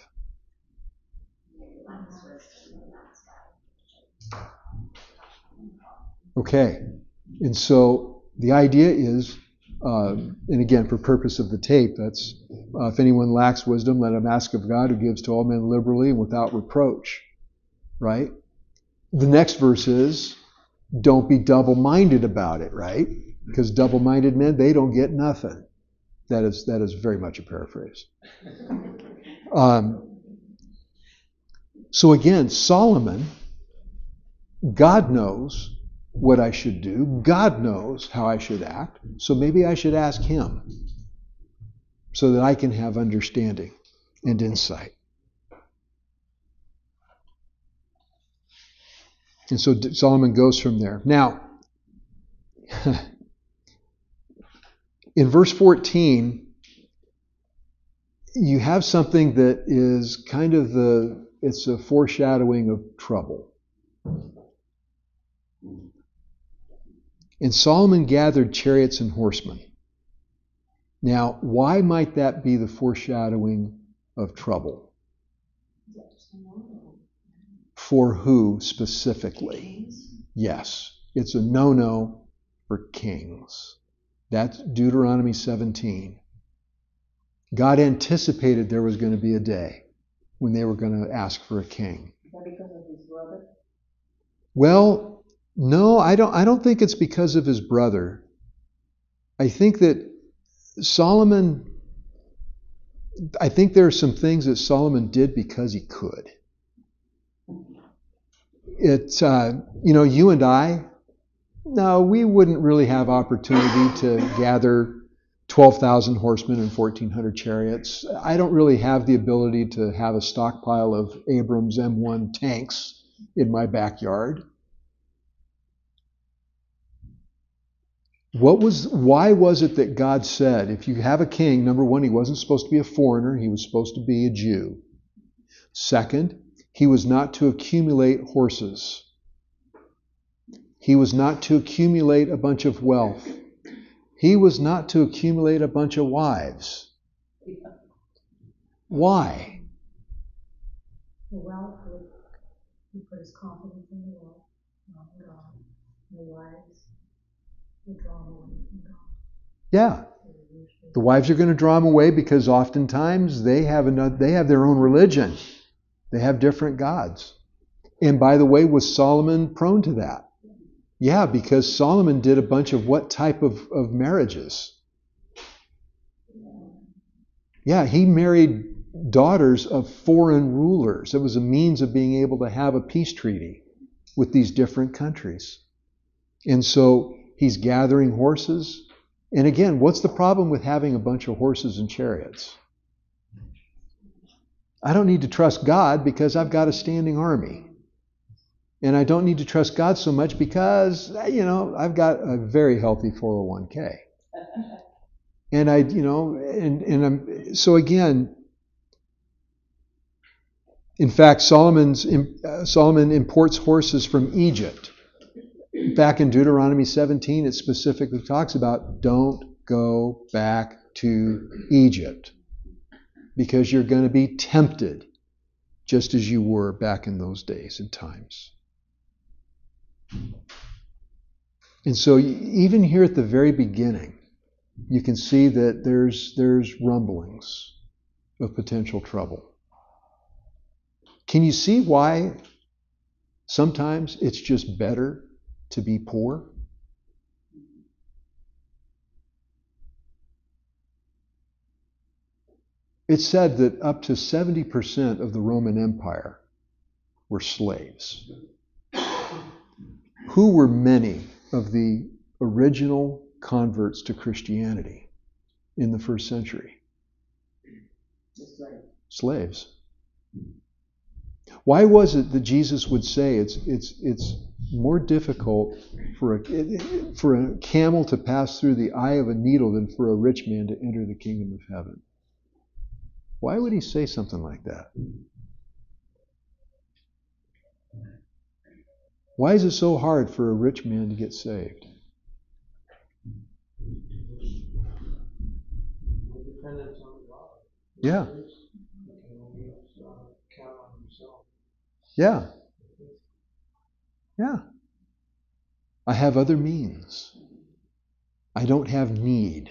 Okay, and so the idea is, uh, and again, for purpose of the tape, that's uh, if anyone lacks wisdom, let him ask of God, who gives to all men liberally and without reproach. Right? The next verse is, don't be double-minded about it, right? Because double-minded men, they don't get nothing. That is that is very much a paraphrase. Um, so again, Solomon, God knows what I should do. God knows how I should act. So maybe I should ask him so that I can have understanding and insight. And so Solomon goes from there. Now, in verse fourteen, you have something that is kind of the, it's a foreshadowing of trouble. And Solomon gathered chariots and horsemen. Now, why might that be the foreshadowing of trouble? For who specifically? Yes, it's a no-no for kings. That's Deuteronomy seventeen. God anticipated there was going to be a day when they were going to ask for a king. Is that because of his brother? Well, no, I don't I don't think it's because of his brother. I think that Solomon, I think there are some things that Solomon did because he could. it, uh, you know, you and I, no, we wouldn't really have opportunity to gather twelve thousand horsemen and fourteen hundred chariots. I don't really have the ability to have a stockpile of Abrams M one tanks in my backyard. What was, why was it that God said, if you have a king, number one, he wasn't supposed to be a foreigner, he was supposed to be a Jew. Second, he was not to accumulate horses. He was not to accumulate a bunch of wealth. He was not to accumulate a bunch of wives. Why? The wealth would, he put his confidence in the wealth, not in God. The wives would draw him away from God. Yeah. The wives are going to draw him away because oftentimes they have another, they have their own religion. They have different gods. And by the way, was Solomon prone to that? Yeah, because Solomon did a bunch of what type of, of marriages? Yeah, he married daughters of foreign rulers. It was a means of being able to have a peace treaty with these different countries. And so he's gathering horses. And again, what's the problem with having a bunch of horses and chariots? I don't need to trust God because I've got a standing army. And I don't need to trust God so much because, you know, I've got a very healthy four oh one k. And I, you know, and, and I'm, so again, in fact, Solomon's, uh, Solomon imports horses from Egypt. Back in Deuteronomy seventeen, it specifically talks about don't go back to Egypt because you're going to be tempted just as you were back in those days and times. And so even here at the very beginning, you can see that there's there's rumblings of potential trouble. Can you see why sometimes it's just better to be poor? It's said that up to seventy percent of the Roman Empire were slaves. Who were many of the original converts to Christianity in the first century? Slaves. Why was it that Jesus would say it's it's it's more difficult for a for a camel to pass through the eye of a needle than for a rich man to enter the kingdom of heaven? Why would he say something like that? Why is it so hard for a rich man to get saved? Dependence on God. Yeah. You can only count on himself. Yeah. Yeah. I have other means. I don't have need.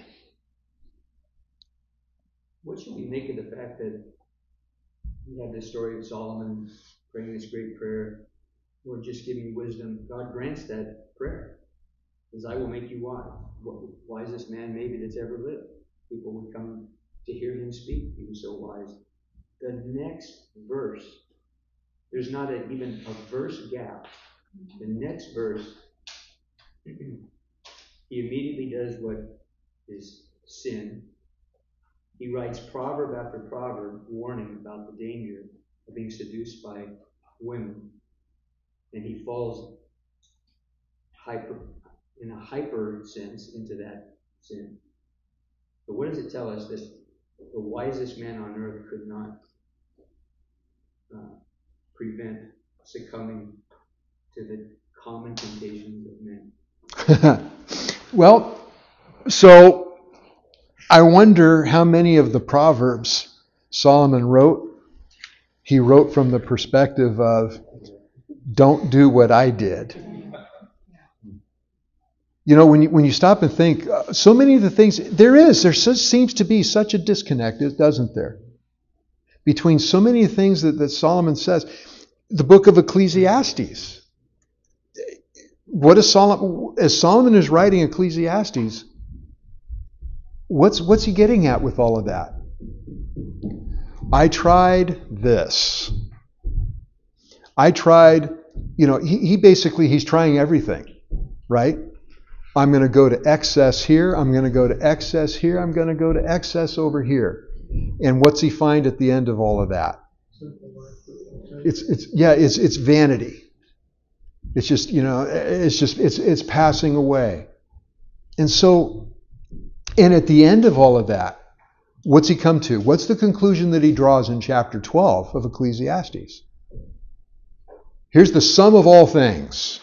What should we make of the fact that we have this story of Solomon praying this great prayer, Lord, just give me wisdom. God grants that prayer. Because I will make you wise. What wisest man maybe that's ever lived. People would come to hear him speak. He was so wise. The next verse, there's not a, even a verse gap. The next verse, he immediately does what is sin. He writes proverb after proverb warning about the danger of being seduced by women. And he falls hyper, in a hyper sense into that sin. But what does it tell us? That the wisest man on earth could not uh, prevent succumbing to the common temptations of men. Well, so I wonder how many of the Proverbs Solomon wrote, he wrote from the perspective of, don't do what I did. You know, when you, when you stop and think, uh, so many of the things, there is, there seems to be such a disconnect, doesn't there? Between so many things that, that Solomon says. The book of Ecclesiastes. What is Solomon, as Solomon is writing Ecclesiastes, what's, what's he getting at with all of that? I tried this. I tried you know, he, he basically, he's trying everything, right? I'm going to go to excess here. I'm going to go to excess here. I'm going to go to excess over here. And what's he find at the end of all of that? It's, it's, yeah, it's, it's vanity. It's just, you know, it's just, it's, it's passing away. And so, and at the end of all of that, what's he come to? What's the conclusion that he draws in chapter twelve of Ecclesiastes? Here's the sum of all things.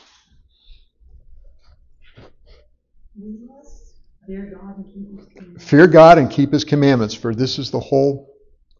Fear God and keep His commandments. Fear God and keep His commandments, for this is the whole.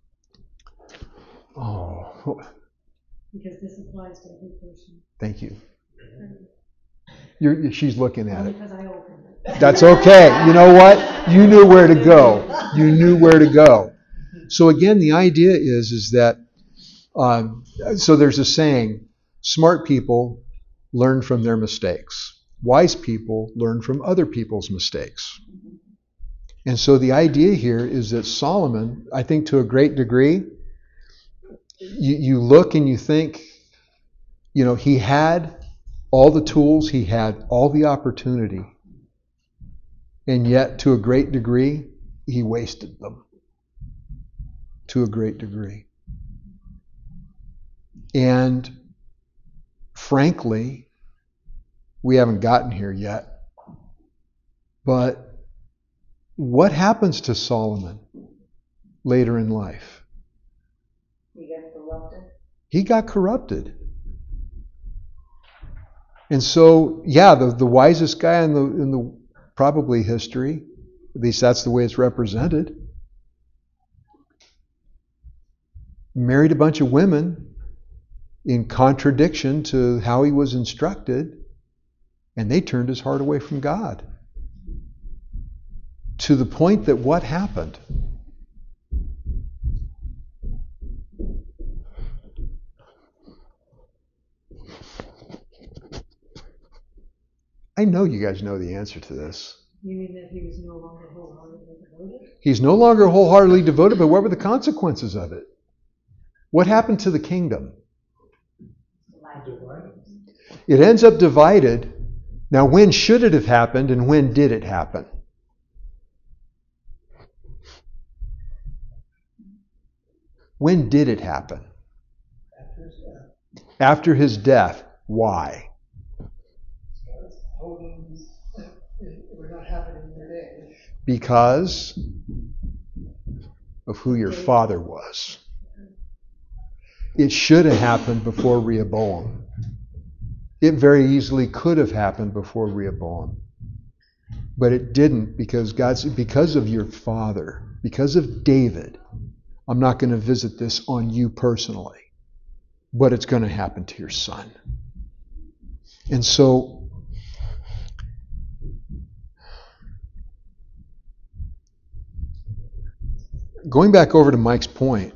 Oh, Because this applies to every person. thank you. You're, she's looking at Only it. because I opened it. That's okay. You know what? You knew where to go. You knew where to go. So again, the idea is is that. Um, so there's a saying: smart people learn from their mistakes. Wise people learn from other people's mistakes. And so the idea here is that Solomon, I think to a great degree, you, you look and you think, you know, he had all the tools, he had all the opportunity, and yet to a great degree, he wasted them. To a great degree. And frankly, we haven't gotten here yet. But what happens to Solomon later in life? He got corrupted. He got corrupted. And so, yeah, the, the wisest guy in the in the probably history, at least that's the way it's represented, married a bunch of women in contradiction to how he was instructed. And they turned his heart away from God. To the point that what happened? I know you guys know the answer to this. You mean that he was no longer wholeheartedly devoted? He's no longer wholeheartedly devoted, but what were the consequences of it? What happened to the kingdom? It ends up divided. Now, when should it have happened and when did it happen? When did it happen? After his death. After his death. Why? God's holdings were not happening in their day. Because of who your father was. It should have happened before Rehoboam. It very easily could have happened before Rehoboam. But it didn't because God's because of your father, because of David. I'm not going to visit this on you personally, but it's going to happen to your son. And so going back over to Mike's point,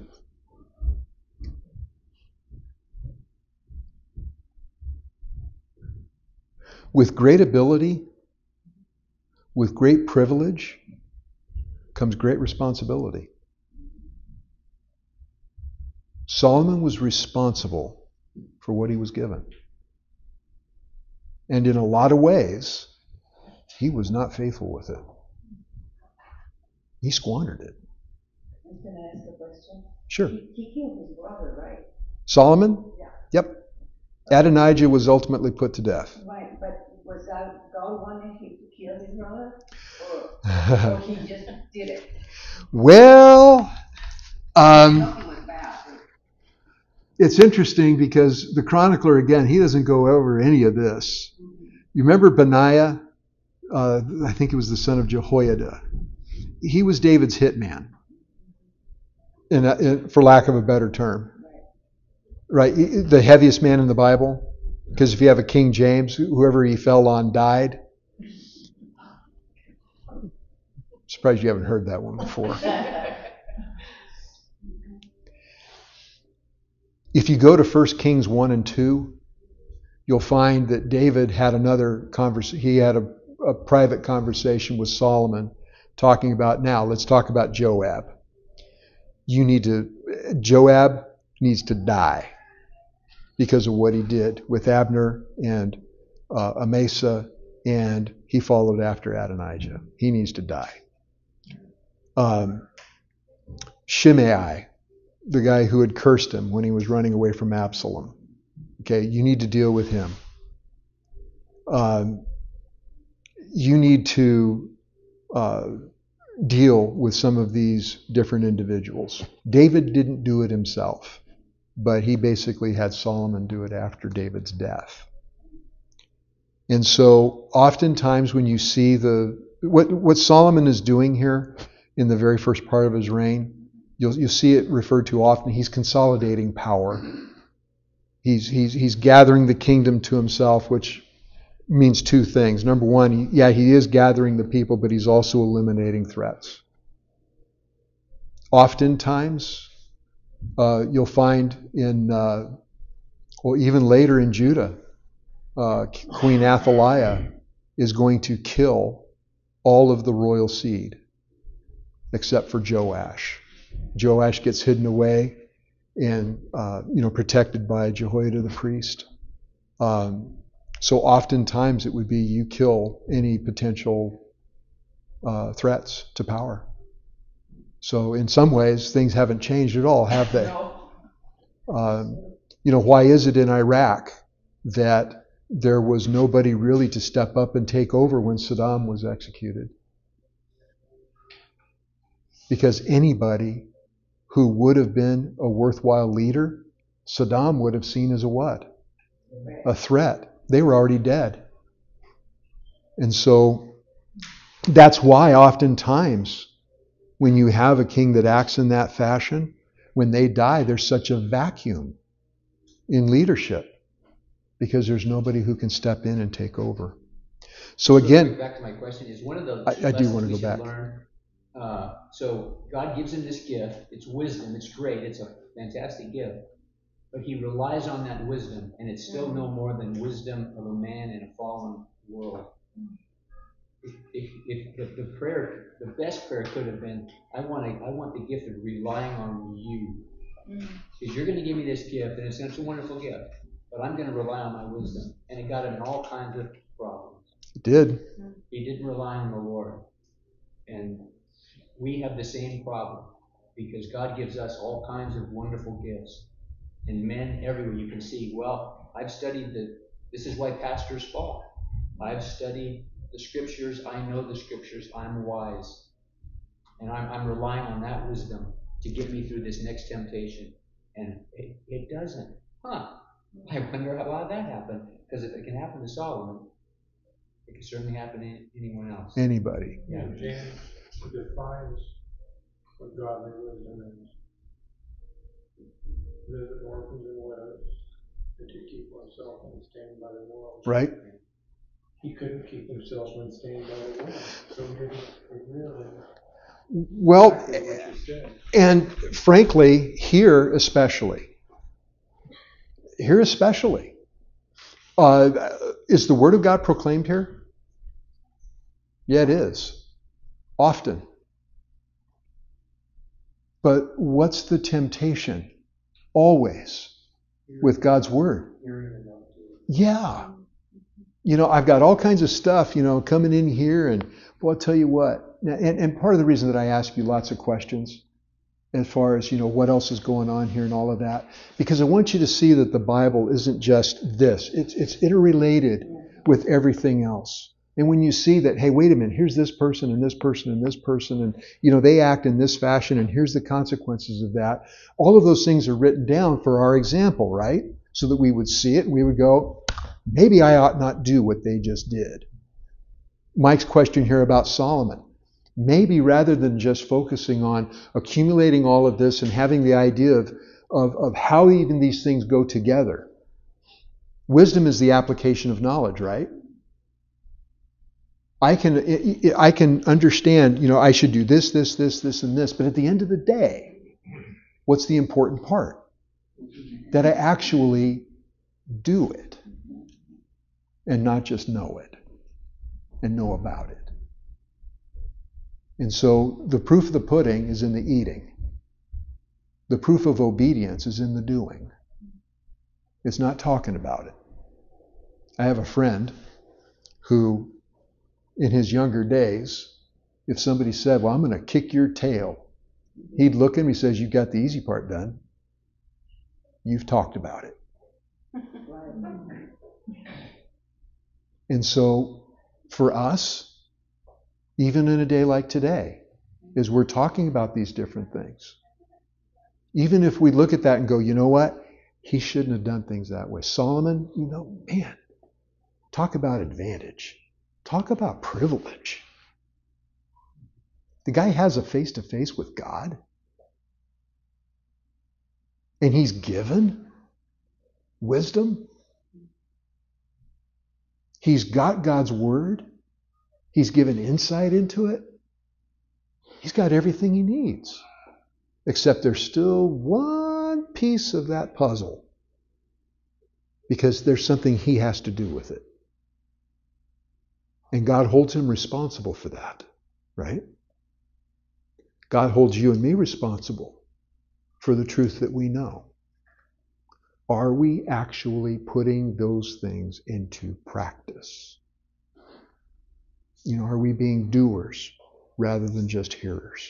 with great ability, with great privilege, comes great responsibility. Solomon was responsible for what he was given. And in a lot of ways, he was not faithful with it. He squandered it. I was going to ask a question. Sure. He, he killed his brother, right? Solomon? Yeah. Yep. Adonijah was ultimately put to death. Right, but was God, God wanting him to kill his brother? Or, or he just did it? Well, um, Nothing was bad. it's interesting because the chronicler, again, he doesn't go over any of this. You remember Benaiah? Uh, I think he was the son of Jehoiada. He was David's hitman, in a, in, for lack of a better term. Right? The heaviest man in the Bible. Because if you have a King James, whoever he fell on died. Surprised you haven't heard that one before. If you go to First Kings one and two, you'll find that David had another conversation. He had a, a private conversation with Solomon talking about, now let's talk about Joab. You need to, Joab needs to die. because of what he did with Abner and uh, Amasa, and he followed after Adonijah. He needs to die. Um, Shimei, the guy who had cursed him when he was running away from Absalom. Okay, you need to deal with him. Um, you need to uh, deal with some of these different individuals. David didn't do it himself, but he basically had Solomon do it after David's death. And so oftentimes when you see the what what Solomon is doing here in the very first part of his reign, you'll you'll see it referred to often. He's consolidating power. He's he's he's gathering the kingdom to himself, which means two things. Number one, he, yeah, he is gathering the people, but he's also eliminating threats. Oftentimes, uh, you'll find in, uh, well, even later in Judah, uh, Queen Athaliah is going to kill all of the royal seed, except for Joash. Joash gets hidden away and uh, you know protected by Jehoiada the priest. Um, so oftentimes it would be you kill any potential uh, threats to power. So in some ways things haven't changed at all, have they? No. Um, you know, why is it in Iraq that there was nobody really to step up and take over when Saddam was executed? Because anybody who would have been a worthwhile leader, Saddam would have seen as a what? A threat. They were already dead. And so that's why oftentimes when you have a king that acts in that fashion, when they die, there's such a vacuum in leadership because there's nobody who can step in and take over. So again, back to my question, is one of the I, I do want to go back. Learn, uh, so God gives him this gift. It's wisdom. It's great. It's a fantastic gift. But he relies on that wisdom, and it's still no more than wisdom of a man in a fallen world. If, if, if the, the prayer, the best prayer could have been, I want to, I want the gift of relying on you, because you're going to give me this gift, and it's, it's a wonderful gift. But I'm going to rely on my wisdom, and it got him in all kinds of problems. It did. He didn't rely on the Lord, and we have the same problem because God gives us all kinds of wonderful gifts. And men everywhere, you can see, well, I've studied the, this is why pastors fall. I've studied the scriptures, I know the scriptures, I'm wise. And I'm, I'm relying on that wisdom to get me through this next temptation. And it, it doesn't. Huh. I wonder how that happened. Because if it can happen to Solomon, it can certainly happen to anyone else. Anybody. Yeah. James defines what godly wisdom is. Visit orphans and widows, and to keep oneself unstained by the world. Right. He couldn't keep himself unstained by the world. So he really. Well, and frankly, here especially, here especially, uh, is the Word of God proclaimed here? Yeah, it is. Often. But what's the temptation? Always. With God's Word. Yeah. You know, I've got all kinds of stuff, you know, coming in here, and well, I'll tell you what. And, and part of the reason that I ask you lots of questions as far as, you know, what else is going on here and all of that, because I want you to see that the Bible isn't just this. It's, it's interrelated with everything else. And when you see that, hey, wait a minute, here's this person and this person and this person, and, you know, they act in this fashion, and here's the consequences of that. All of those things are written down for our example, right? So that we would see it and we would go, maybe I ought not do what they just did. Mike's question here about Solomon. Maybe rather than just focusing on accumulating all of this and having the idea of, of, of how even these things go together. Wisdom is the application of knowledge, right? I can I can understand, you know, I should do this, this, this, this, and this, but at the end of the day, what's the important part? That I actually do it and not just know it and know about it. And so the proof of the pudding is in the eating. The proof of obedience is in the doing. It's not talking about it. I have a friend who, in his younger days, if somebody said, well, I'm going to kick your tail, he'd look at me and says, you got the easy part done. You've talked about it. And so for us, even in a day like today, as we're talking about these different things, even if we look at that and go, you know what? He shouldn't have done things that way. Solomon, you know, man, talk about advantage. Talk about privilege. The guy has a face-to-face with God. And he's given wisdom. He's got God's word. He's given insight into it. He's got everything he needs. Except there's still one piece of that puzzle. Because there's something he has to do with it. And God holds him responsible for that. Right? God holds you and me responsible for the truth that we know. Are we actually putting those things into practice? You know, are we being doers rather than just hearers?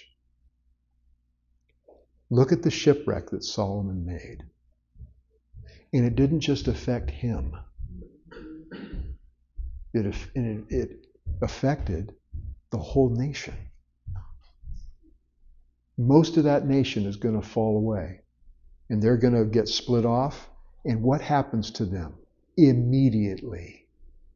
Look at the shipwreck that Solomon made. And it didn't just affect him. It, it, it affected the whole nation. Most of that nation is going to fall away. And they're going to get split off. And what happens to them? Immediately.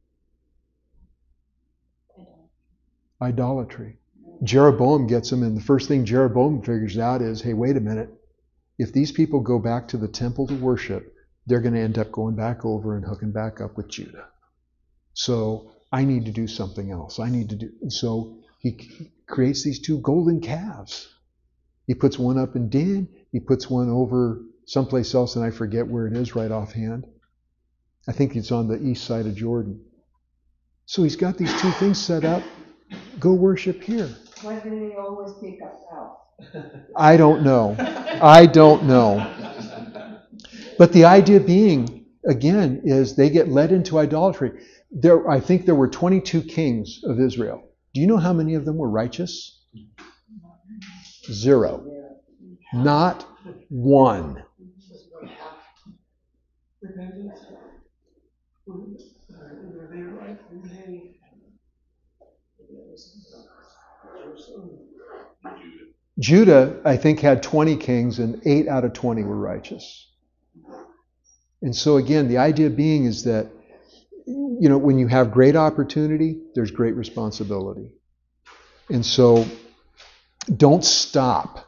Idolatry. Jeroboam gets them, and the first thing Jeroboam figures out is, hey, wait a minute. If these people go back to the temple to worship, they're going to end up going back over and hooking back up with Judah. So I need to do something else. I need to do... And so he creates these two golden calves. He puts one up in Dan. He puts one over someplace else, and I forget where it is right offhand. I think it's on the east side of Jordan. So he's got these two things set up. Go worship here. Why didn't he always pick up south? I don't know. I don't know. But the idea being, again, is they get led into idolatry. There, I think there were twenty-two kings of Israel. Do you know how many of them were righteous? Zero. Not one. Repentance. Were they right? Were they? Judah, I think, had twenty kings, and eight out of twenty were righteous. And so again, the idea being is that, you know, when you have great opportunity, there's great responsibility. And so don't stop.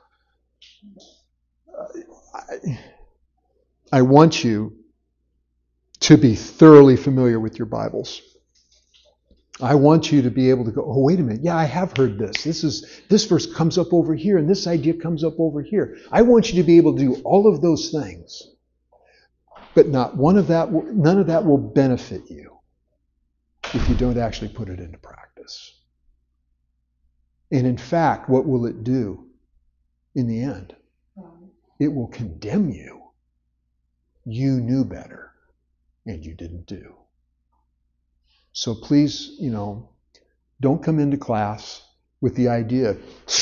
I, I want you to be thoroughly familiar with your Bibles. I want you to be able to go, oh, wait a minute. Yeah, I have heard this. This is this verse comes up over here, and this idea comes up over here. I want you to be able to do all of those things. But not one of that, none of that will benefit you if you don't actually put it into practice. And in fact, what will it do in the end? It will condemn you. You knew better, and you didn't do. So please, you know, don't come into class with the idea,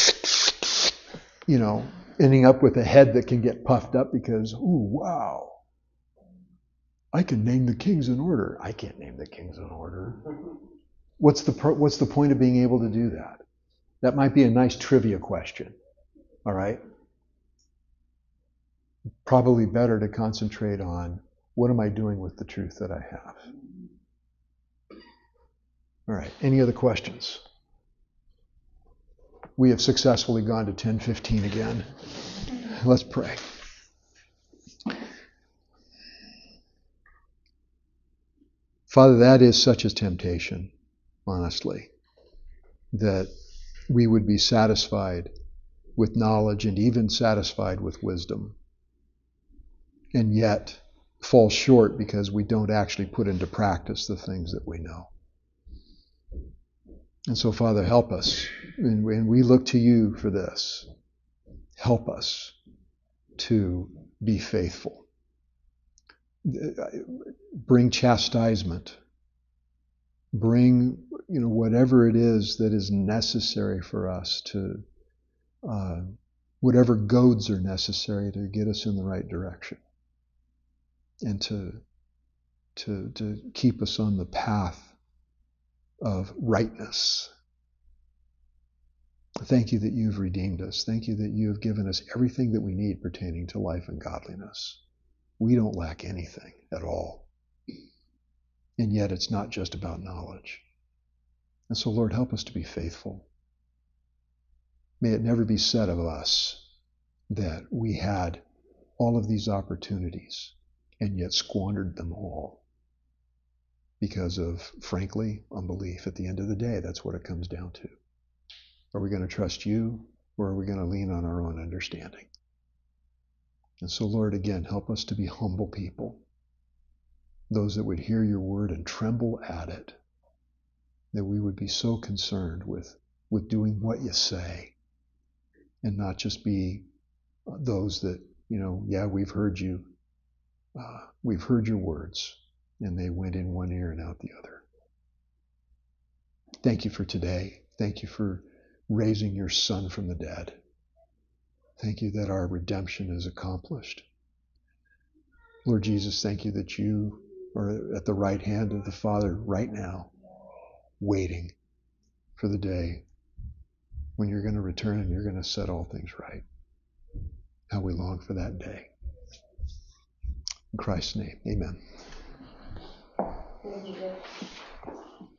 you know, ending up with a head that can get puffed up because, ooh, wow, I can name the kings in order. I can't name the kings in order. What's the what's the point of being able to do that? That might be a nice trivia question. All right? Probably better to concentrate on what am I doing with the truth that I have. All right, any other questions? We have successfully gone to ten fifteen again. Let's pray. Father, that is such a temptation, honestly, that we would be satisfied with knowledge and even satisfied with wisdom, and yet fall short because we don't actually put into practice the things that we know. And so, Father, help us. And we look to you for this. Help us to be faithful. bring chastisement, bring, you know, whatever it is that is necessary for us to, uh, whatever goads are necessary to get us in the right direction and to, to, to keep us on the path of rightness. Thank you that you've redeemed us. Thank you that you have given us everything that we need pertaining to life and godliness. We don't lack anything at all. And yet it's not just about knowledge. And so, Lord, help us to be faithful. May it never be said of us that we had all of these opportunities and yet squandered them all because of, frankly, unbelief. At the end of the day, that's what it comes down to. Are we going to trust you, or are we going to lean on our own understanding? And so, Lord, again, help us to be humble people, those that would hear your word and tremble at it, that we would be so concerned with, with doing what you say and not just be those that, you know, yeah, we've heard you, uh, we've heard your words, and they went in one ear and out the other. Thank you for today. Thank you for raising your Son from the dead. Thank you that our redemption is accomplished. Lord Jesus, thank you that you are at the right hand of the Father right now, waiting for the day when you're going to return and you're going to set all things right. How we long for that day. In Christ's name, amen. Thank you, Dick.